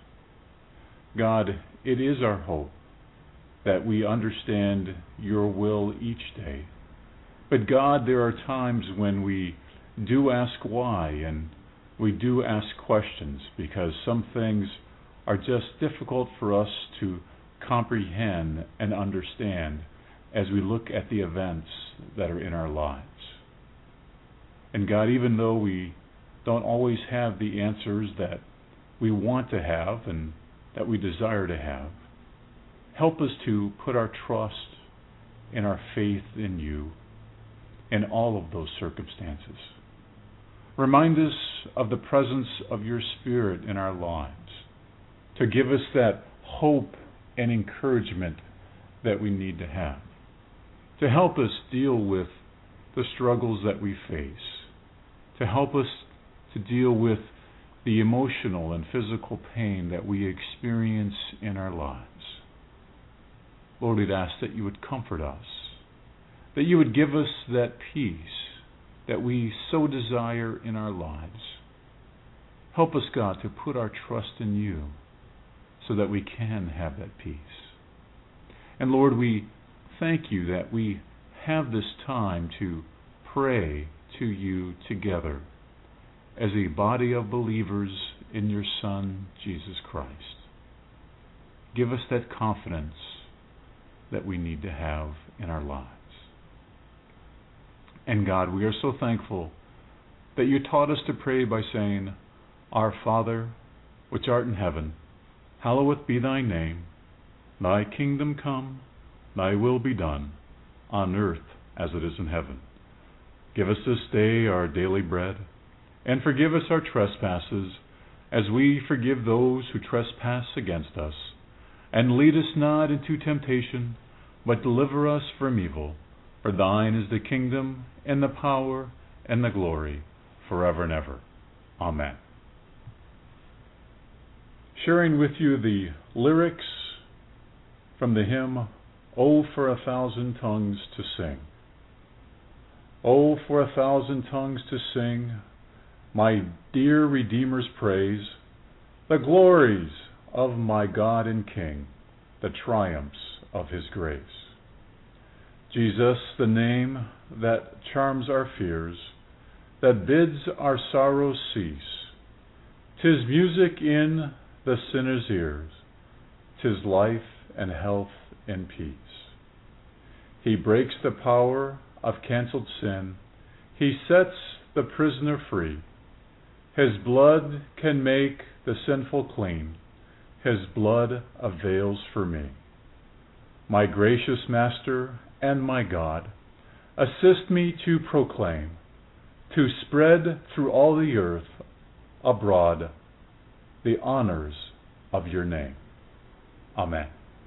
God, it is our hope that we understand your will each day. But God, there are times when we do ask why, and we do ask questions, because some things are just difficult for us to comprehend and understand as we look at the events that are in our lives. And God, even though we don't always have the answers that we want to have and that we desire to have, help us to put our trust and our faith in you in all of those circumstances. Remind us of the presence of your Spirit in our lives, to give us that hope and encouragement that we need to have, to help us deal with the struggles that we face, to help us to deal with the emotional and physical pain that we experience in our lives. Lord, we'd ask that you would comfort us, that you would give us that peace that we so desire in our lives. Help us, God, to put our trust in you so that we can have that peace. And Lord, we thank you that we have this time to pray to you together as a body of believers in your Son, Jesus Christ. Give us that confidence that we need to have in our lives. And God, we are so thankful that you taught us to pray by saying, Our Father, which art in heaven, hallowed be thy name. Thy kingdom come, thy will be done, on earth as it is in heaven. Give us this day our daily bread, and forgive us our trespasses, as we forgive those who trespass against us. And lead us not into temptation, but deliver us from evil. For thine is the kingdom, and the power, and the glory, forever and ever. Amen. Sharing with you the lyrics from the hymn, Oh, for a thousand tongues to sing. Oh, for a thousand tongues to sing my dear Redeemer's praise, the glories of my God and King, the triumphs of his grace. Jesus, the name that charms our fears, that bids our sorrows cease. 'Tis music in the sinner's ears, 'tis life and health and peace. He breaks the power of canceled sin. He sets the prisoner free. His blood can make the sinful clean. His blood avails for me. My gracious Master and my God, assist me to proclaim, to spread through all the earth abroad the honors of your name. Amen.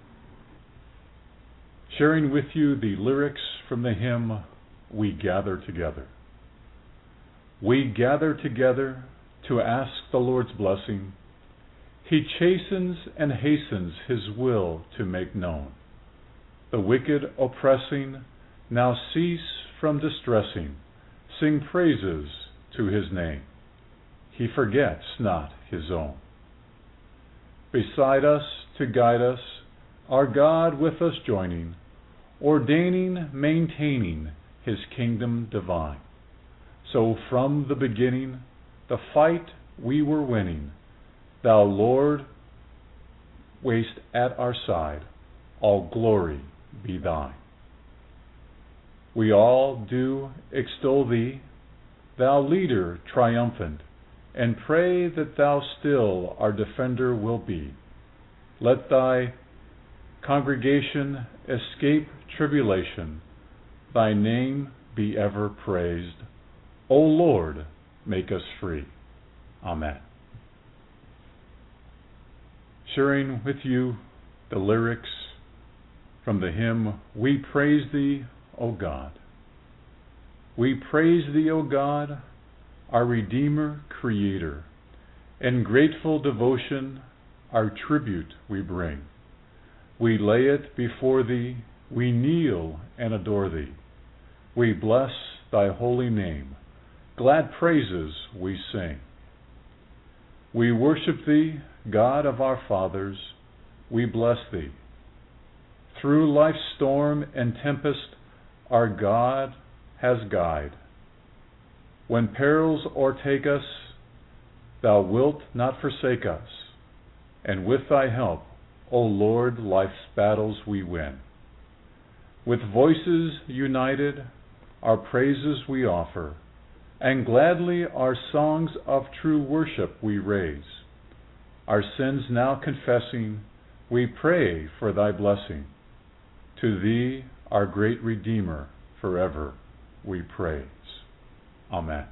Sharing with you the lyrics from the hymn, We Gather Together. We gather together to ask the Lord's blessing. He chastens and hastens his will to make known. The wicked oppressing now cease from distressing. Sing praises to his name. He forgets not his own. Beside us to guide us, our God with us joining, ordaining, maintaining his kingdom divine. So from the beginning, the fight we were winning, thou, Lord, wast at our side, all glory be thine. We all do extol thee, thou leader triumphant, and pray that thou still our defender will be. Let thy congregation escape tribulation, thy name be ever praised. O Lord, make us free. Amen. Sharing with you the lyrics from the hymn, We Praise Thee, O God. We praise Thee, O God, our Redeemer, Creator. In grateful devotion, our tribute we bring. We lay it before Thee, we kneel and adore Thee. We bless Thy holy name, glad praises we sing. We worship Thee, God of our fathers, we bless Thee. Through life's storm and tempest, our God has guide. When perils o'ertake us, Thou wilt not forsake us, and with Thy help, O Lord, life's battles we win. With voices united, our praises we offer, and gladly our songs of true worship we raise. Our sins now confessing, we pray for Thy blessing. To Thee, our great Redeemer, forever we praise. Amen.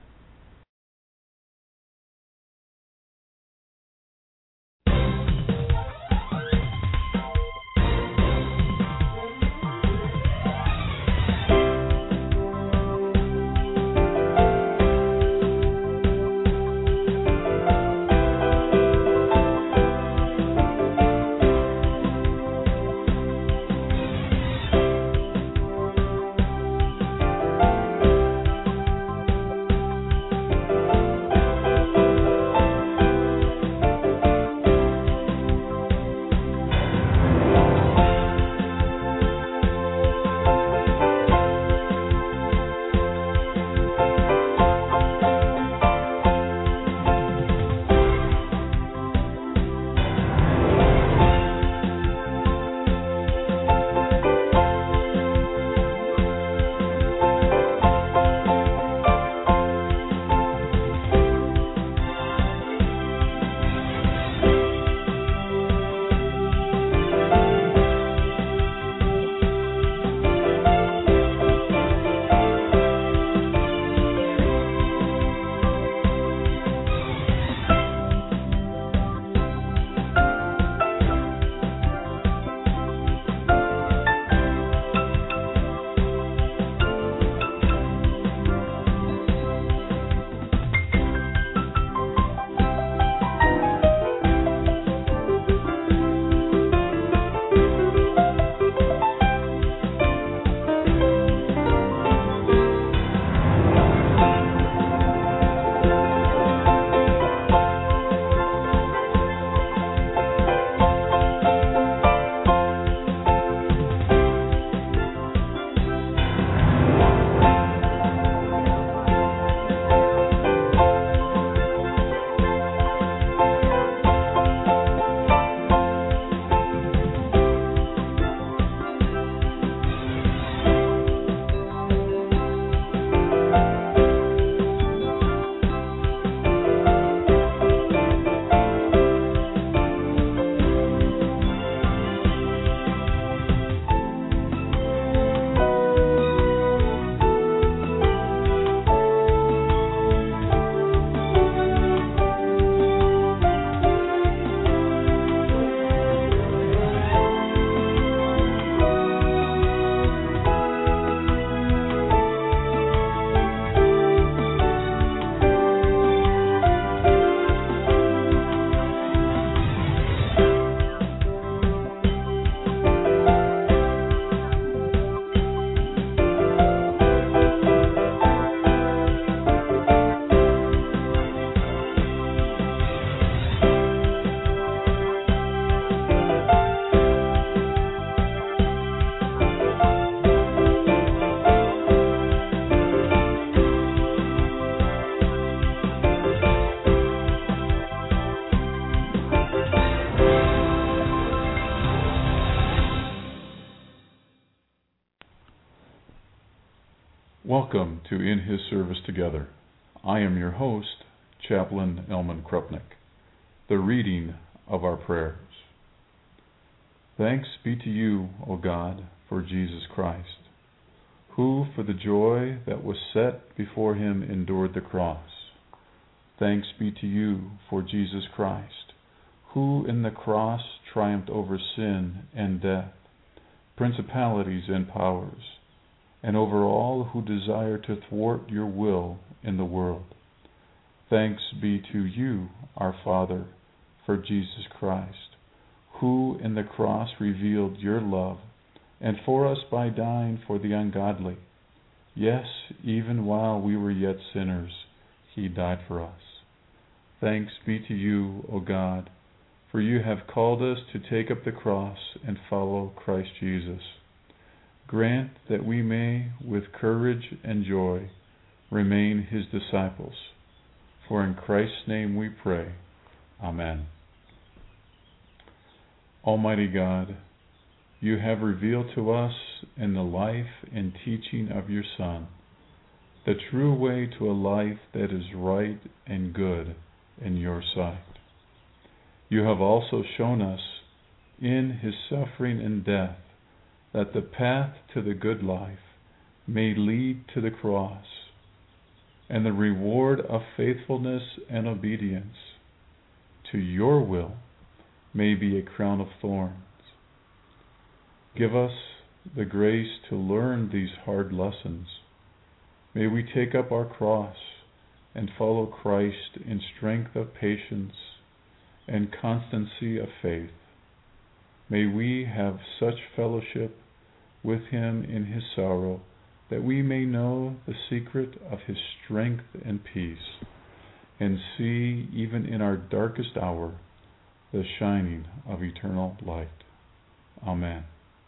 Welcome to In His Service Together. I am your host, Chaplain Elman Krupnick. The reading of our prayers. Thanks be to you, O God, for Jesus Christ, who for the joy that was set before him endured the cross. Thanks be to you for Jesus Christ, who in the cross triumphed over sin and death, principalities and powers, and over all who desire to thwart your will in the world. Thanks be to you, our Father, for Jesus Christ, who in the cross revealed your love, and for us by dying for the ungodly. Yes, even while we were yet sinners, he died for us. Thanks be to you, O God, for you have called us to take up the cross and follow Christ Jesus. Grant that we may, with courage and joy, remain his disciples. For in Christ's name we pray. Amen. Almighty God, you have revealed to us in the life and teaching of your Son the true way to a life that is right and good in your sight. You have also shown us in his suffering and death that the path to the good life may lead to the cross, and the reward of faithfulness and obedience to your will may be a crown of thorns. Give us the grace to learn these hard lessons. May we take up our cross and follow Christ in strength of patience and constancy of faith. May we have such fellowship with him in his sorrow that we may know the secret of his strength and peace, and see even in our darkest hour the shining of eternal light. Amen.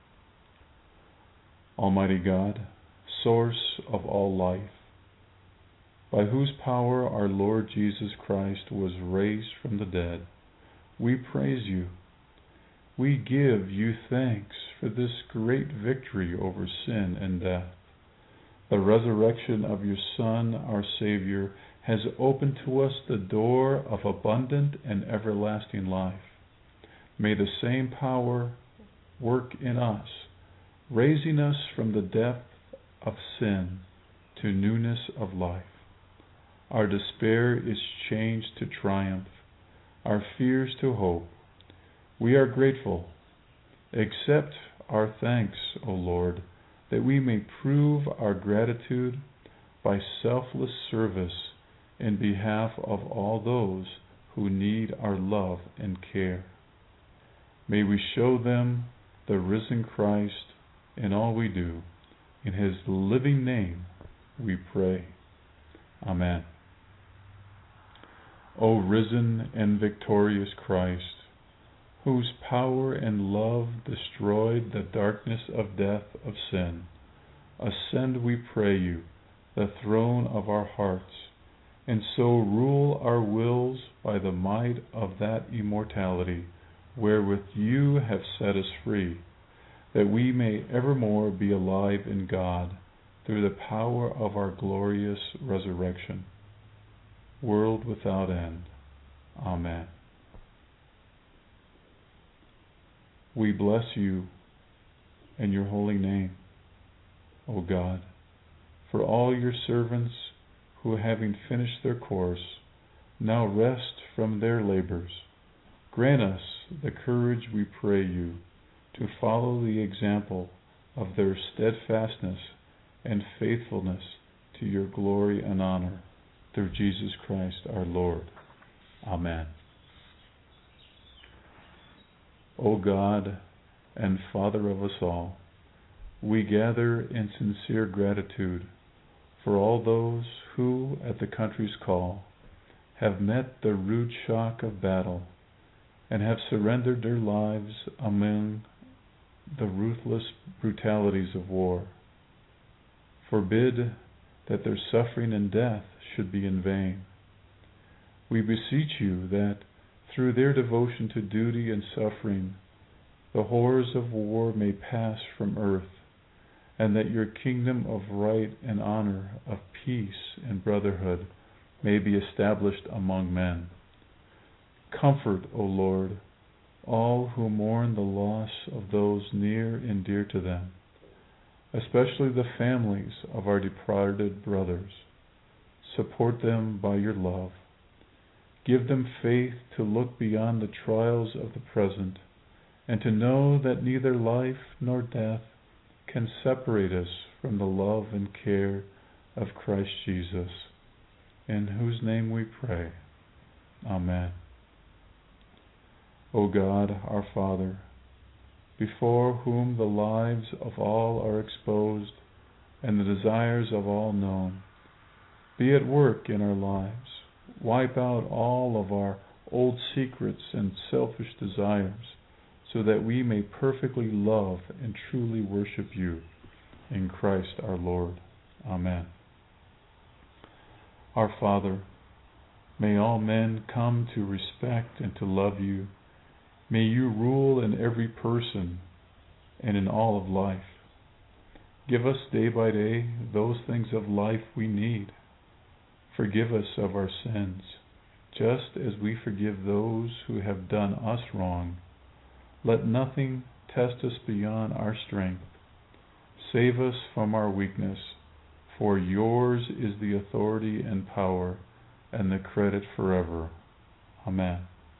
Almighty God, source of all life, by whose power our Lord Jesus Christ was raised from the dead, we praise you. We give you thanks for this great victory over sin and death. The resurrection of your Son, our Savior, has opened to us the door of abundant and everlasting life. May the same power work in us, raising us from the depth of sin to newness of life. Our despair is changed to triumph, our fears to hope. We are grateful. Accept our thanks, O Lord, that we may prove our gratitude by selfless service in behalf of all those who need our love and care. May we show them the risen Christ in all we do. In his living name we pray. Amen. O risen and victorious Christ, whose power and love destroyed the darkness of death of sin, ascend, we pray you, the throne of our hearts, and so rule our wills by the might of that immortality wherewith you have set us free, that we may evermore be alive in God through the power of our glorious resurrection. World without end. Amen. We bless you in your holy name, O God, for all your servants who, having finished their course, now rest from their labors. Grant us the courage, we pray you, to follow the example of their steadfastness and faithfulness to your glory and honor, through Jesus Christ our Lord. Amen. O God and Father of us all, we gather in sincere gratitude for all those who, at the country's call, have met the rude shock of battle and have surrendered their lives among the ruthless brutalities of war. Forbid that their suffering and death should be in vain. We beseech you that, through their devotion to duty and suffering, the horrors of war may pass from earth, and that your kingdom of right and honor, of peace and brotherhood, may be established among men. Comfort, O Lord, all who mourn the loss of those near and dear to them, especially the families of our departed brothers. Support them by your love. Give them faith to look beyond the trials of the present, and to know that neither life nor death can separate us from the love and care of Christ Jesus, in whose name we pray. Amen. O God, our Father, before whom the lives of all are exposed and the desires of all known, be at work in our lives. Wipe out all of our old secrets and selfish desires, so that we may perfectly love and truly worship you in Christ our Lord. Amen. Our Father, may all men come to respect and to love you. May you rule in every person and in all of life. Give us day by day those things of life we need. Forgive us of our sins, just as we forgive those who have done us wrong. Let nothing test us beyond our strength. Save us from our weakness, for yours is the authority and power and the credit forever. Amen.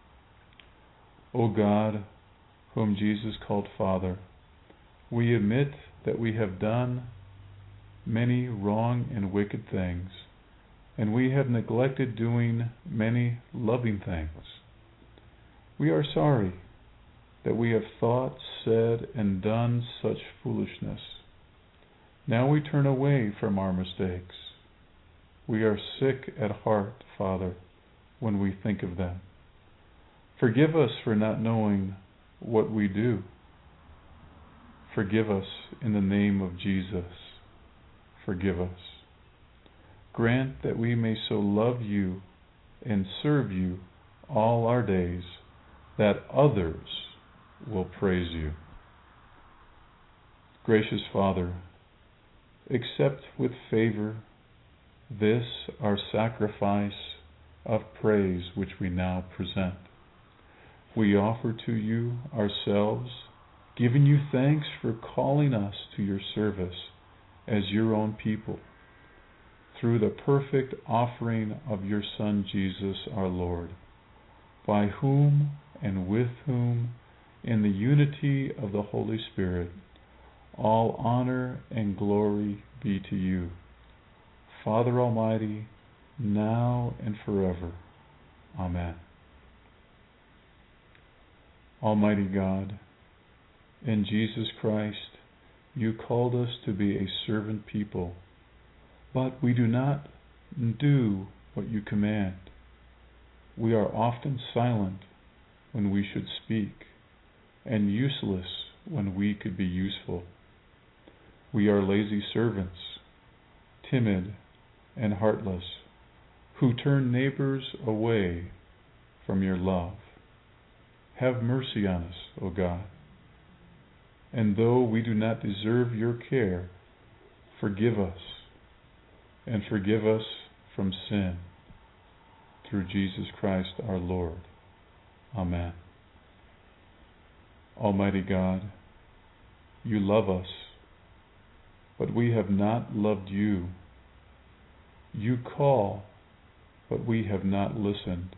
O God, whom Jesus called Father, we admit that we have done many wrong and wicked things, and we have neglected doing many loving things. We are sorry that we have thought, said, and done such foolishness. Now we turn away from our mistakes. We are sick at heart, Father, when we think of them. Forgive us for not knowing what we do. Forgive us in the name of Jesus. Forgive us. Grant that we may so love you and serve you all our days that others will praise you. Gracious Father, accept with favor this our sacrifice of praise which we now present. We offer to you ourselves, giving you thanks for calling us to your service as your own people, through the perfect offering of your Son Jesus our Lord, by whom and with whom, in the unity of the Holy Spirit, all honor and glory be to you, Father Almighty, now and forever. Amen. Almighty God, in Jesus Christ, you called us to be a servant people, but we do not do what you command. We are often silent when we should speak, and useless when we could be useful. We are lazy servants, timid and heartless, who turn neighbors away from your love. Have mercy on us, O God. And though we do not deserve your care, forgive us, and forgive us from sin, through Jesus Christ our Lord. Amen. Almighty God, you love us, but we have not loved you. You call, but we have not listened.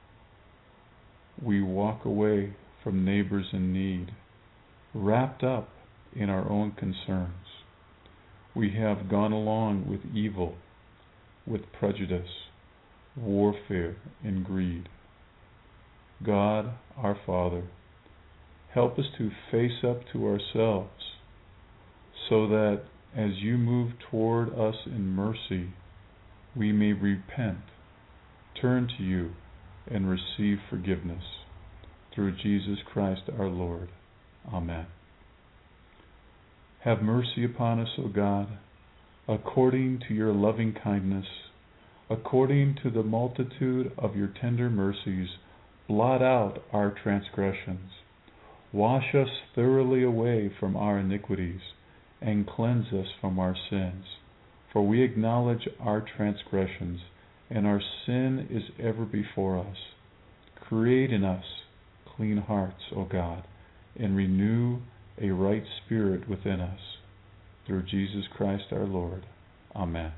We walk away from neighbors in need, wrapped up in our own concerns. We have gone along with evil, with prejudice, warfare, and greed. God, our Father, help us to face up to ourselves, so that as you move toward us in mercy, we may repent, turn to you, and receive forgiveness. Through Jesus Christ our Lord. Amen. Have mercy upon us, O God, according to your loving kindness, according to the multitude of your tender mercies. Blot out our transgressions. Wash us thoroughly away from our iniquities, and cleanse us from our sins. For we acknowledge our transgressions, and our sin is ever before us. Create in us clean hearts, O God, and renew a right spirit within us. Through Jesus Christ our Lord. Amen.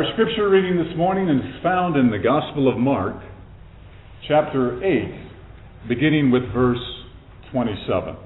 Our scripture reading this morning is found in the Gospel of Mark, chapter eight, beginning with verse twenty-seven.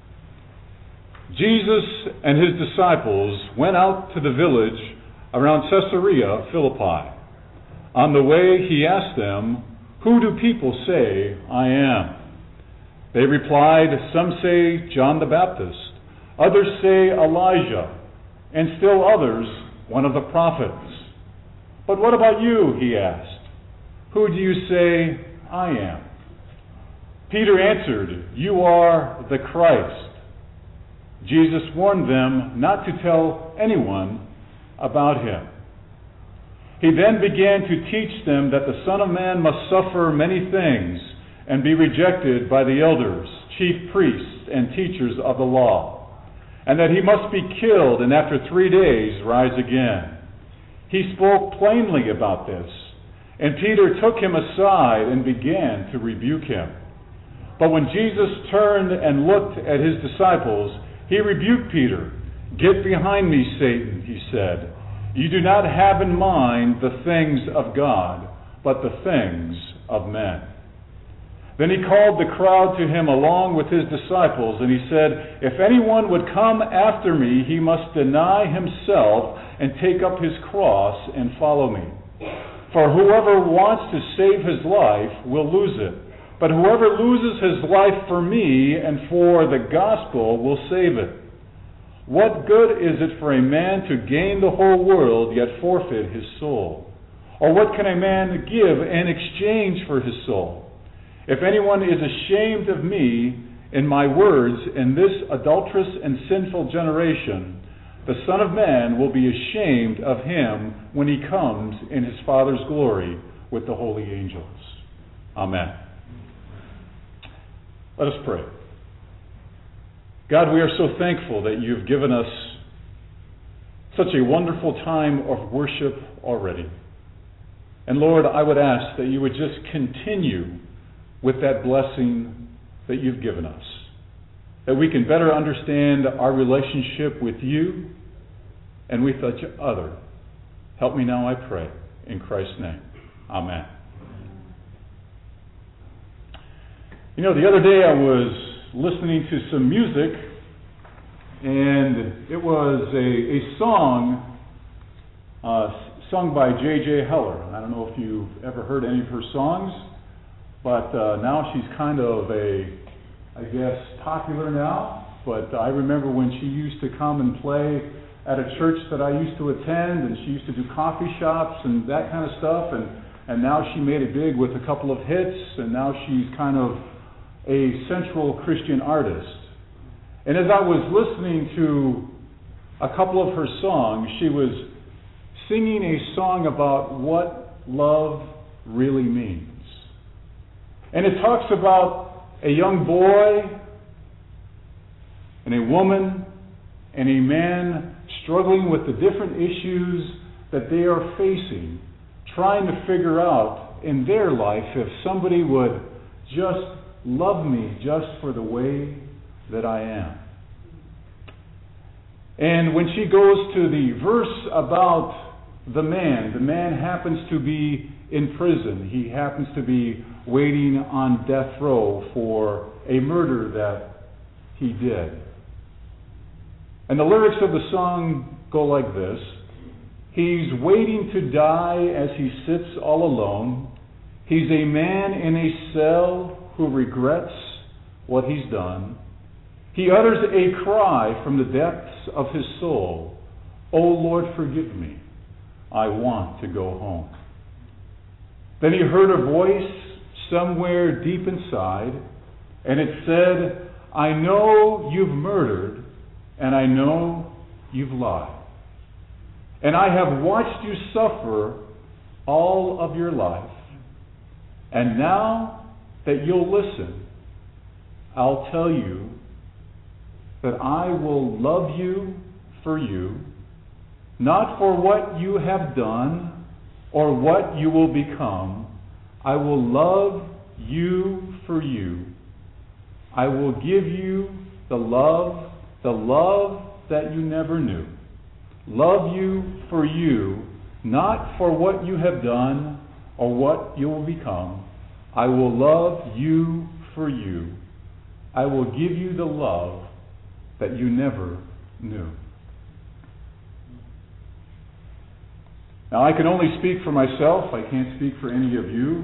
Jesus and his disciples went out to the village around Caesarea Philippi. On the way, he asked them, "Who do people say I am?" They replied, "Some say John the Baptist, others say Elijah, and still others one of the prophets." "But what about you?" he asked. "Who do you say I am?" Peter answered, "You are the Christ." Jesus warned them not to tell anyone about him. He then began to teach them that the Son of Man must suffer many things and be rejected by the elders, chief priests, and teachers of the law, and that he must be killed and after three days rise again. He spoke plainly about this, and Peter took him aside and began to rebuke him. But when Jesus turned and looked at his disciples, he rebuked Peter. "Get behind me, Satan," he said. "You do not have in mind the things of God, but the things of men." Then he called the crowd to him along with his disciples, and he said, "If anyone would come after me, he must deny himself and take up his cross and follow me. For whoever wants to save his life will lose it, but whoever loses his life for me and for the gospel will save it. What good is it for a man to gain the whole world yet forfeit his soul? Or what can a man give in exchange for his soul? If anyone is ashamed of me and my words in this adulterous and sinful generation, the Son of Man will be ashamed of him when he comes in his Father's glory with the holy angels." Amen. Let us pray. God, we are so thankful that you've given us such a wonderful time of worship already. And Lord, I would ask that you would just continue with that blessing that you've given us, that we can better understand our relationship with you and with each other. Help me now, I pray, in Christ's name. Amen. You know, the other day I was listening to some music, and it was a, a song uh, sung by J J Heller. I don't know if you've ever heard any of her songs, but uh, now she's kind of a, I guess, popular now. But I remember when she used to come and play at a church that I used to attend, and she used to do coffee shops and that kind of stuff, and, and now she made it big with a couple of hits, and now she's kind of a central Christian artist. And as I was listening to a couple of her songs, she was singing a song about what love really means. And it talks about a young boy and a woman and a man struggling with the different issues that they are facing, trying to figure out in their life if somebody would just love me just for the way that I am. And when she goes to the verse about the man, the man happens to be in prison. He happens to be waiting on death row for a murder that he did. And the lyrics of the song go like this: "He's waiting to die as he sits all alone. He's a man in a cell who regrets what he's done. He utters a cry from the depths of his soul, 'Oh Lord, forgive me. I want to go home.' Then he heard a voice somewhere deep inside, and it said, 'I know you've murdered, and I know you've lied. And I have watched you suffer all of your life. And now that you'll listen, I'll tell you that I will love you for you, not for what you have done or what you will become. I will love you for you. I will give you the love, the love that you never knew. Love you for you, not for what you have done or what you will become. I will love you for you. I will give you the love that you never knew. Now, I can only speak for myself. I can't speak for any of you.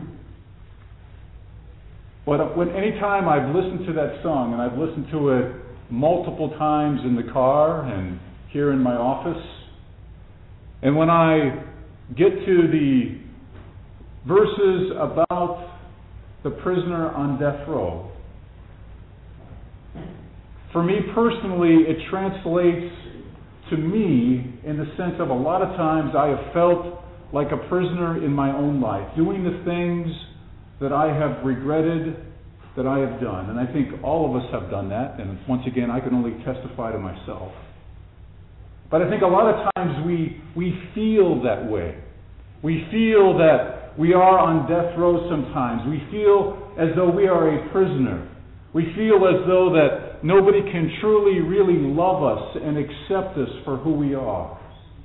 But when any time I've listened to that song, and I've listened to it multiple times in the car and here in my office, and when I get to the verses about the prisoner on death row, for me personally, it translates to me in the sense of a lot of times I have felt like a prisoner in my own life, doing the things that I have regretted that I have done. And I think all of us have done that, and once again, I can only testify to myself. But I think a lot of times we we feel that way. We feel that we are on death row sometimes. We feel as though we are a prisoner. We feel as though that nobody can truly, really love us and accept us for who we are.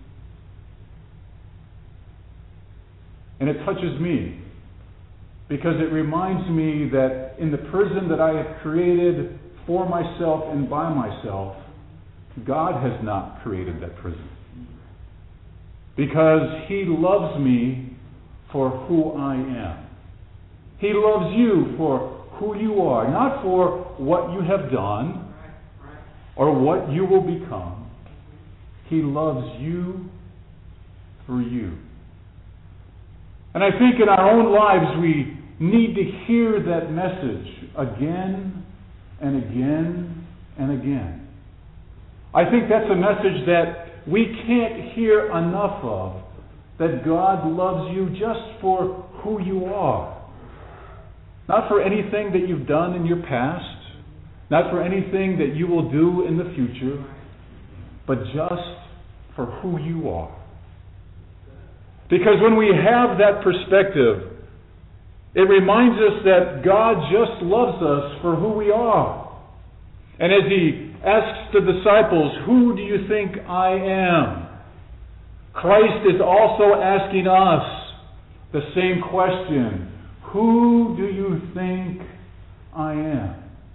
And it touches me because it reminds me that in the prison that I have created for myself and by myself, God has not created that prison. Because He loves me for who I am. He loves you for who you are, not for what you have done or what you will become. He loves you for you. And I think in our own lives we need to hear that message again and again and again. I think that's a message that we can't hear enough of, that God loves you just for who you are. Not for anything that you've done in your past, not for anything that you will do in the future, but just for who you are. Because when we have that perspective, it reminds us that God just loves us for who we are. And as He asks the disciples, "Who do you think I am?" Christ is also asking us the same question. Who do you think I am?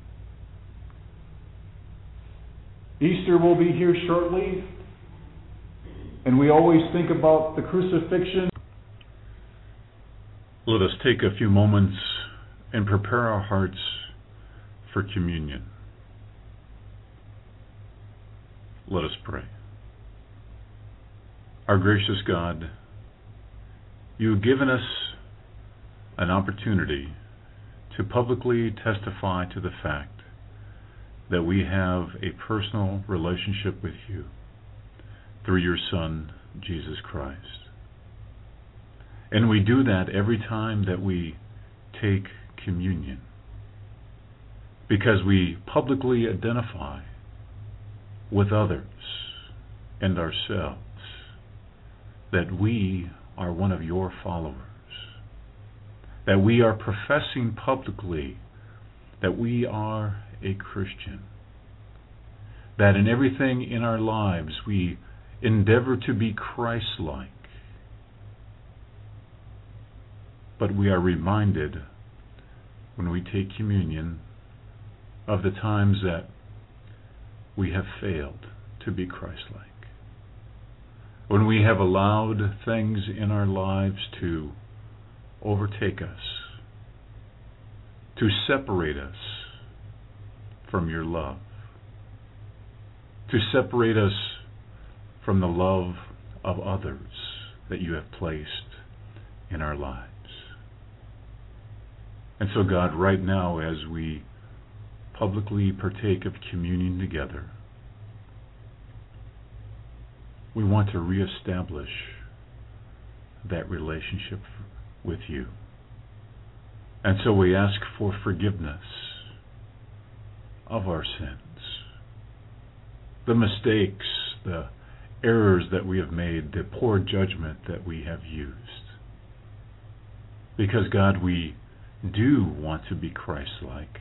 Easter will be here shortly, and we always think about the crucifixion. Let us take a few moments and prepare our hearts for communion. Let us pray. Our gracious God, You have given us an opportunity to publicly testify to the fact that we have a personal relationship with You through Your Son, Jesus Christ. And we do that every time that we take communion, because we publicly identify with others and ourselves that we are one of Your followers, that we are professing publicly that we are a Christian, that in everything in our lives we endeavor to be Christ-like. But we are reminded when we take communion of the times that we have failed to be Christ-like, when we have allowed things in our lives to overtake us, to separate us from Your love, to separate us from the love of others that You have placed in our lives. And so, God, right now, as we publicly partake of communion together, we want to reestablish that relationship with You. And so we ask for forgiveness of our sins, the mistakes, the errors that we have made, the poor judgment that we have used. Because, God, we do want to be Christ-like.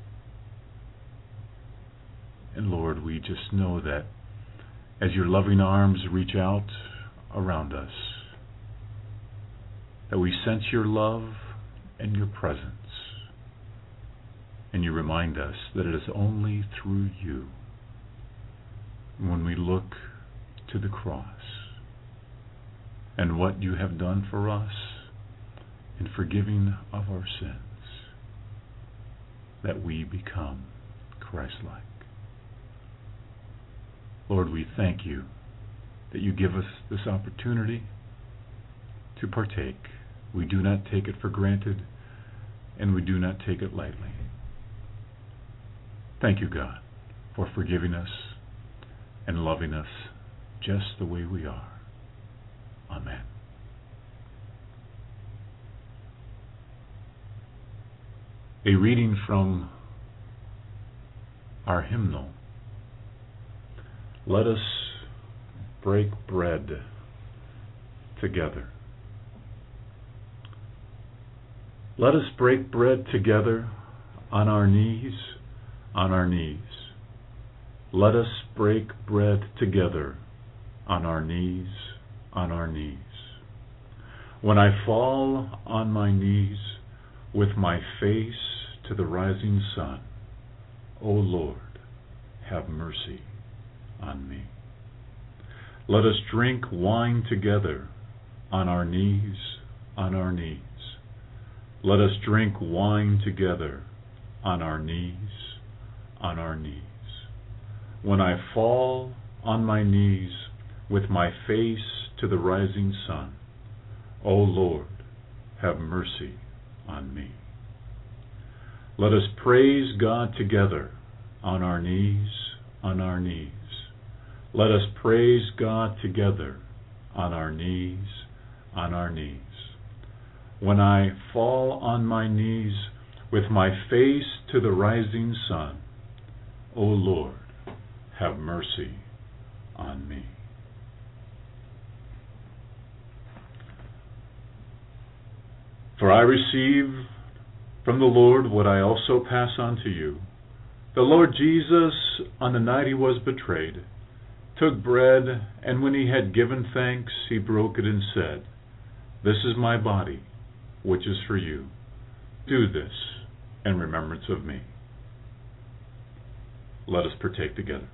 And Lord, we just know that as Your loving arms reach out around us, that we sense your love and your presence. And you remind us that it is only through you, when we look to the cross and what you have done for us in forgiving of our sins, that we become Christ-like. Lord, we thank you that you give us this opportunity to partake. We do not take it for granted, and we do not take it lightly. Thank you, God, for forgiving us and loving us just the way we are. Amen. A reading from our hymnal. Let us break bread together. Let us break bread together on our knees, on our knees. Let us break bread together on our knees, on our knees. When I fall on my knees with my face to the rising sun, O Lord, have mercy on me. Let us drink wine together on our knees, on our knees. Let us drink wine together on our knees, on our knees. When I fall on my knees with my face to the rising sun, O Lord, have mercy on me. Let us praise God together on our knees, on our knees. Let us praise God together on our knees, on our knees. When I fall on my knees with my face to the rising sun, O Lord, have mercy on me. For I receive from the Lord what I also pass on to you. The Lord Jesus, on the night he was betrayed, took bread, and when he had given thanks, he broke it and said, "This is my body, which is for you. Do this in remembrance of me." Let us partake together.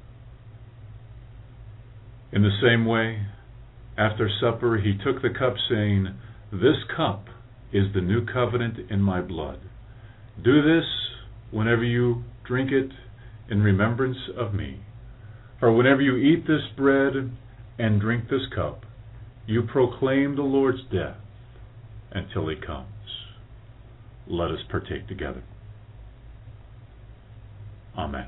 In the same way, after supper, he took the cup, saying, "This cup is the new covenant in my blood. Do this whenever you drink it in remembrance of me. For whenever you eat this bread and drink this cup, you proclaim the Lord's death until he comes." Let us partake together. Amen.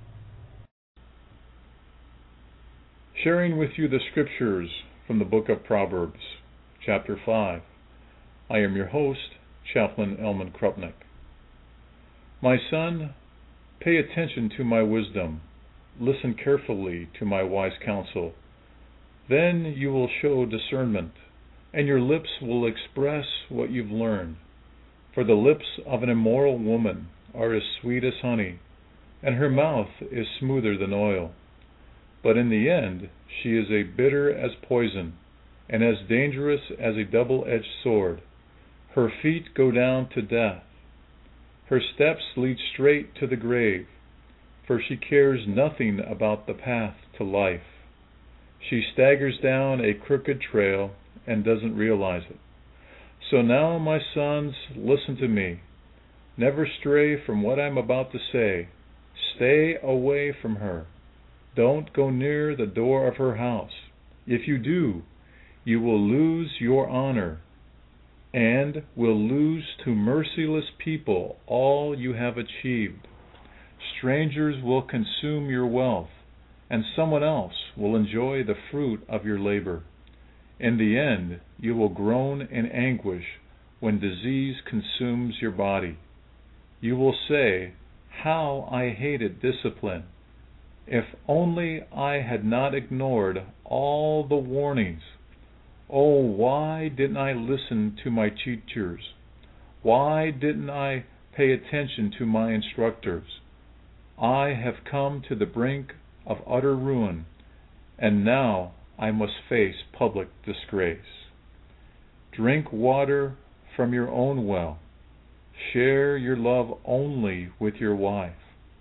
Sharing with you the scriptures from the book of Proverbs, chapter five. I am your host, Chaplain Elman Krupnick. My son, pay attention to my wisdom. Listen carefully to my wise counsel. Then you will show discernment, and your lips will express what you've learned. For the lips of an immoral woman are as sweet as honey, and her mouth is smoother than oil. But in the end she is as bitter as poison, and as dangerous as a double-edged sword. Her feet go down to death. Her steps lead straight to the grave, for she cares nothing about the path to life. She staggers down a crooked trail and doesn't realize it. So now, my sons, listen to me. Never stray from what I'm about to say. Stay away from her. Don't go near the door of her house. If you do, you will lose your honor, and will lose to merciless people all you have achieved. Strangers will consume your wealth, and someone else will enjoy the fruit of your labor. In the end, you will groan in anguish when disease consumes your body. You will say, "How I hated discipline! If only I had not ignored all the warnings. Oh, why didn't I listen to my teachers? Why didn't I pay attention to my instructors? I have come to the brink of utter ruin, and now I must face public disgrace." Drink water from your own well. Share your love only with your wife.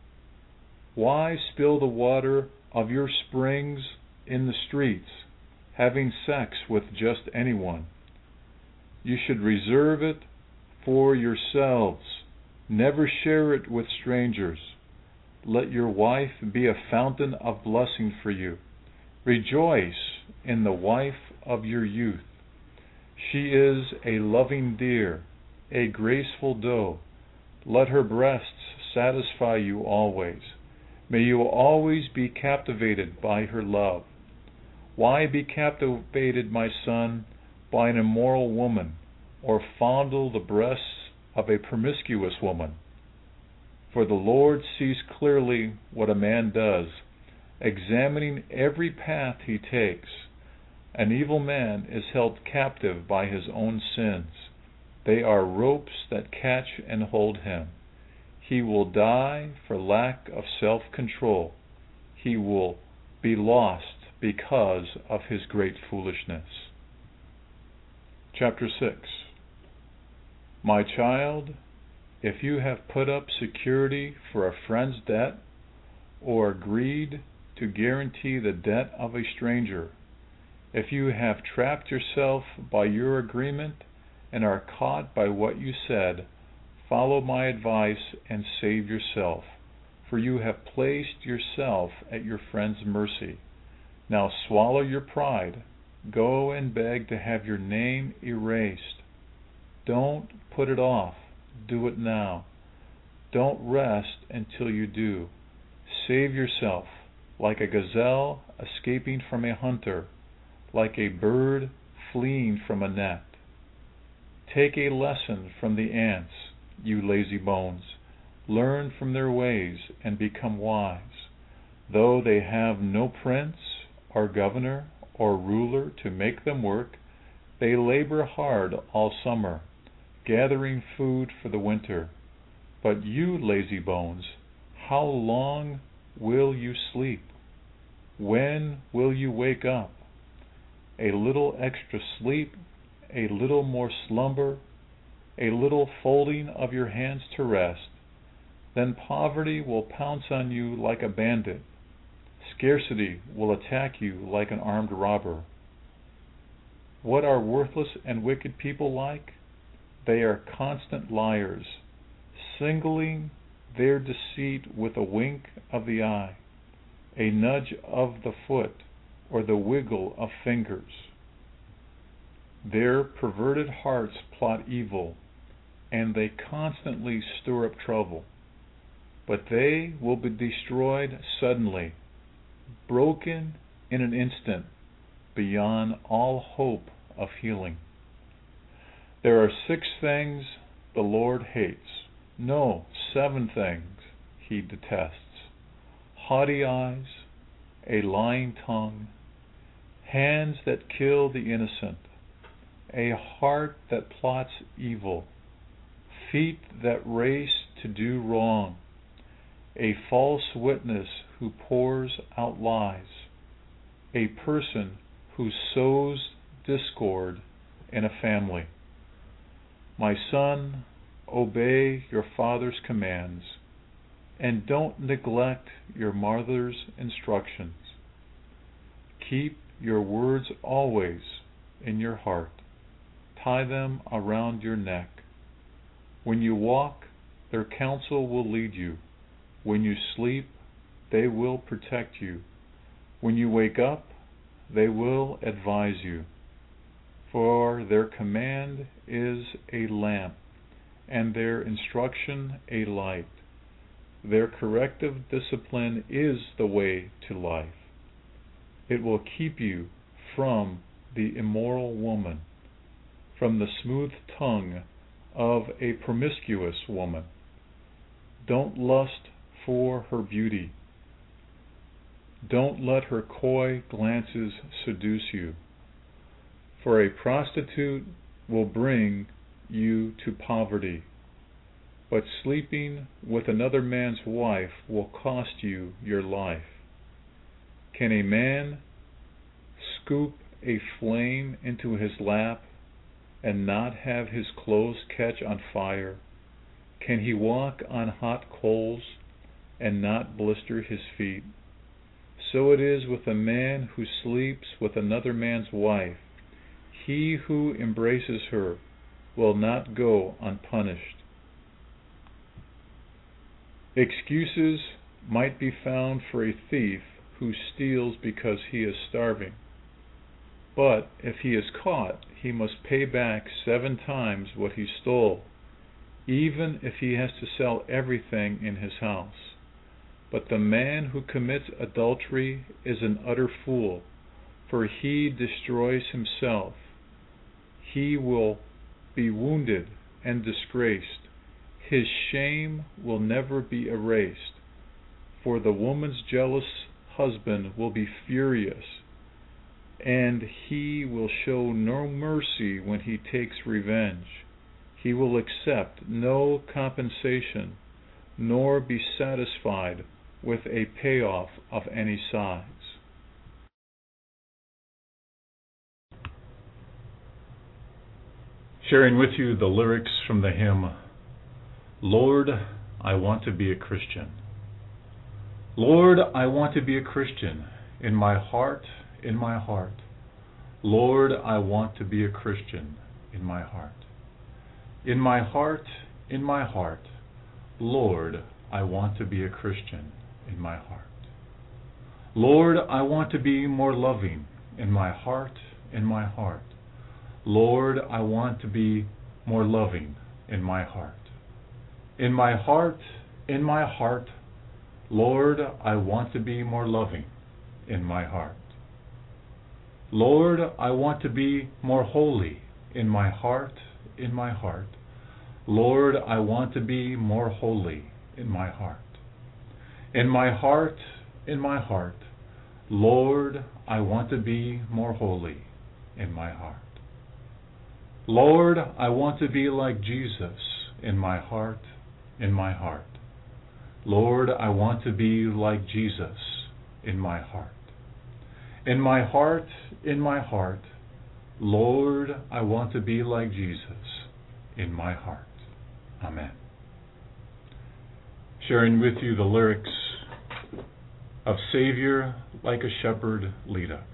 Why spill the water of your springs in the streets, having sex with just anyone? You should reserve it for yourselves. Never share it with strangers. Let your wife be a fountain of blessing for you. Rejoice in the wife of your youth. She is a loving deer, a graceful doe. Let her breasts satisfy you always. May you always be captivated by her love. Why be captivated, my son, by an immoral woman, or fondle the breasts of a promiscuous woman? For the Lord sees clearly what a man does, examining every path he takes. An evil man is held captive by his own sins. They are ropes that catch and hold him. He will die for lack of self-control. He will be lost because of his great foolishness. Chapter six. My child, if you have put up security for a friend's debt, or agreed to guarantee the debt of a stranger, if you have trapped yourself by your agreement and are caught by what you said, follow my advice and save yourself, for you have placed yourself at your friend's mercy. Now swallow your pride. Go and beg to have your name erased. Don't put it off. Do it now. Don't rest until you do. Save yourself, like a gazelle escaping from a hunter, like a bird fleeing from a net. Take a lesson from the ants, you lazy bones. Learn from their ways and become wise. Though they have no prince or governor or ruler to make them work, they labor hard all summer, gathering food for the winter. But you, lazy bones, how long will you sleep? When will you wake up? A little extra sleep, a little more slumber, a little folding of your hands to rest, then poverty will pounce on you like a bandit. Scarcity will attack you like an armed robber. What are worthless and wicked people like? They are constant liars, singling their deceit with a wink of the eye, a nudge of the foot, or the wiggle of fingers. Their perverted hearts plot evil, and they constantly stir up trouble. But they will be destroyed suddenly, broken in an instant, beyond all hope of healing. There are six things the Lord hates. No, seven things he detests. Haughty eyes, a lying tongue, hands that kill the innocent, a heart that plots evil, feet that race to do wrong, a false witness who pours out lies, a person who sows discord in a family. My son, obey your father's commands, and don't neglect your mother's instructions. Keep your words always in your heart. Tie them around your neck. When you walk, their counsel will lead you. When you sleep, they will protect you. When you wake up, they will advise you. For their command is a lamp, and their instruction a light. Their corrective discipline is the way to life. It will keep you from the immoral woman, from the smooth tongue of a promiscuous woman. Don't lust for her beauty. Don't let her coy glances seduce you. For a prostitute will bring you to poverty, but sleeping with another man's wife will cost you your life. Can a man scoop a flame into his lap and not have his clothes catch on fire? Can he walk on hot coals and not blister his feet? So it is with a man who sleeps with another man's wife. He who embraces her will not go unpunished. Excuses might be found for a thief who steals because he is starving. But if he is caught, he must pay back seven times what he stole, even if he has to sell everything in his house. But the man who commits adultery is an utter fool, for he destroys himself. He will be wounded and disgraced. His shame will never be erased, for the woman's jealous husband will be furious, and he will show no mercy when he takes revenge. He will accept no compensation, nor be satisfied with a payoff of any size. Sharing with you the lyrics from the hymn, Lord, I Want to Be a Christian. Lord, I want to be a Christian in my heart, in my heart. Lord, I want to be a Christian in my heart. In my heart, in my heart. Lord, I want to be a Christian in my heart. Lord, I want to be more loving in my heart, in my heart. Lord, I want to be more loving in my heart. In my heart, in my heart. Lord, I want to be more loving in my heart. Lord, I want to be more holy in my heart, in my heart. Lord, I want to be more holy in my heart. In my heart, in my heart. Lord, I want to be more holy in my heart. Lord, I want to be like Jesus in my heart, in my heart. Lord, I want to be like Jesus in my heart. In my heart, in my heart. Lord, I want to be like Jesus in my heart. Amen. Sharing with you the lyrics of Savior, like a shepherd, lead us.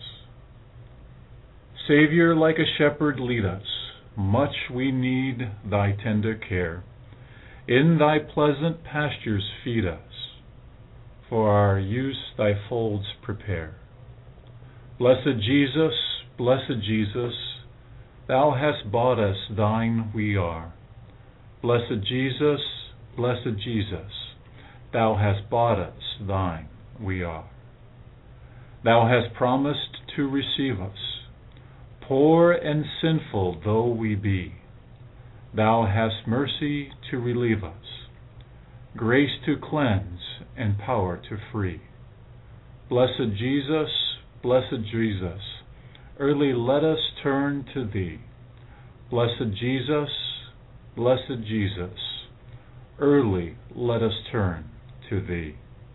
Savior, like a shepherd, lead us. Much we need thy tender care. In thy pleasant pastures feed us. For our use thy folds prepare. Blessed Jesus, blessed Jesus, thou hast bought us, thine we are. Blessed Jesus, blessed Jesus, thou hast bought us, thine we are. Thou hast promised to receive us, poor and sinful though we be. Thou hast mercy to relieve us, grace to cleanse and power to free. Blessed Jesus, blessed Jesus, early let us turn to thee. Blessed Jesus, blessed Jesus, early let us turn to thee.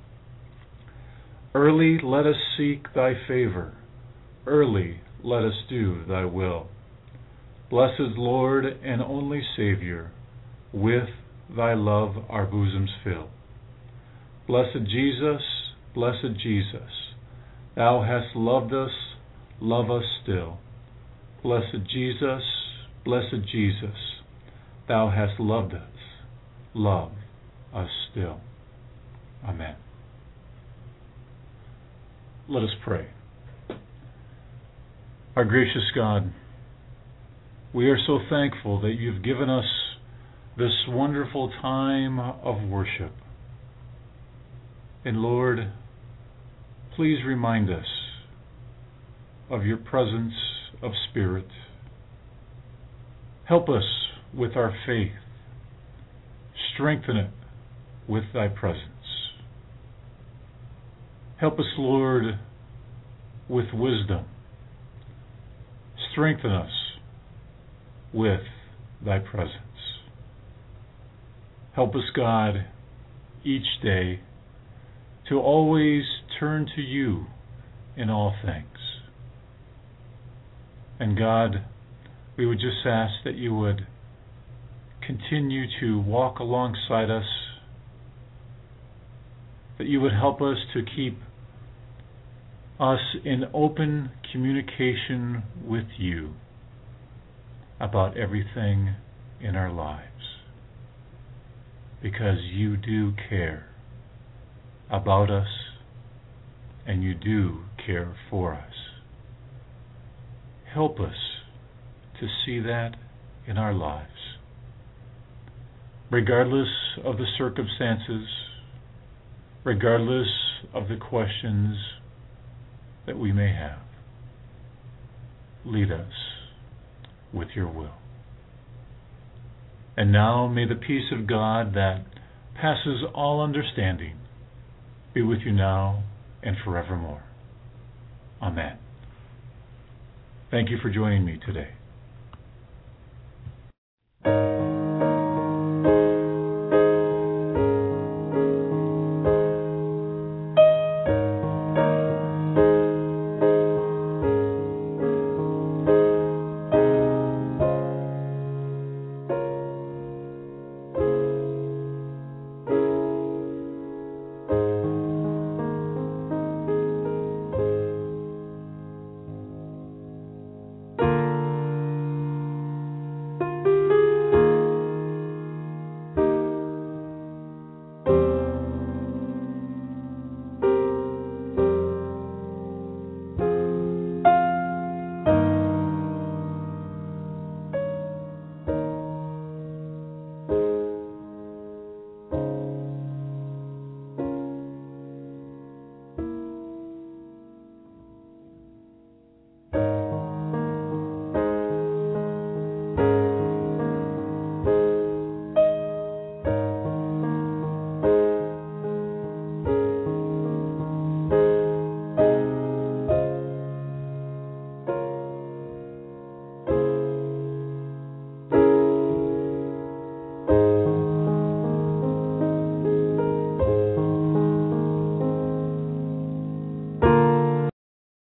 Early let us seek thy favor, early let us do thy will. Blessed Lord and only Savior, with thy love our bosoms fill. Blessed Jesus, blessed Jesus, thou hast loved us, love us still. Blessed Jesus, blessed Jesus, thou hast loved us, love us still. Amen. Let us pray. Our gracious God, we are so thankful that you've given us this wonderful time of worship. And Lord, please remind us of your presence of Spirit. Help us with our faith. Strengthen it with thy presence. Help us, Lord, with wisdom. Strengthen us with thy presence. Help us, God, each day to always turn to you in all things. And God, we would just ask that you would continue to walk alongside us, that you would help us to keep us in open communication with you about everything in our lives, because you do care about us and you do care for us. Help us to see that in our lives, regardless of the circumstances, regardless of the questions that we may have. Lead us with your will. And now may the peace of God that passes all understanding be with you now and forevermore. Amen. Thank you for joining me today.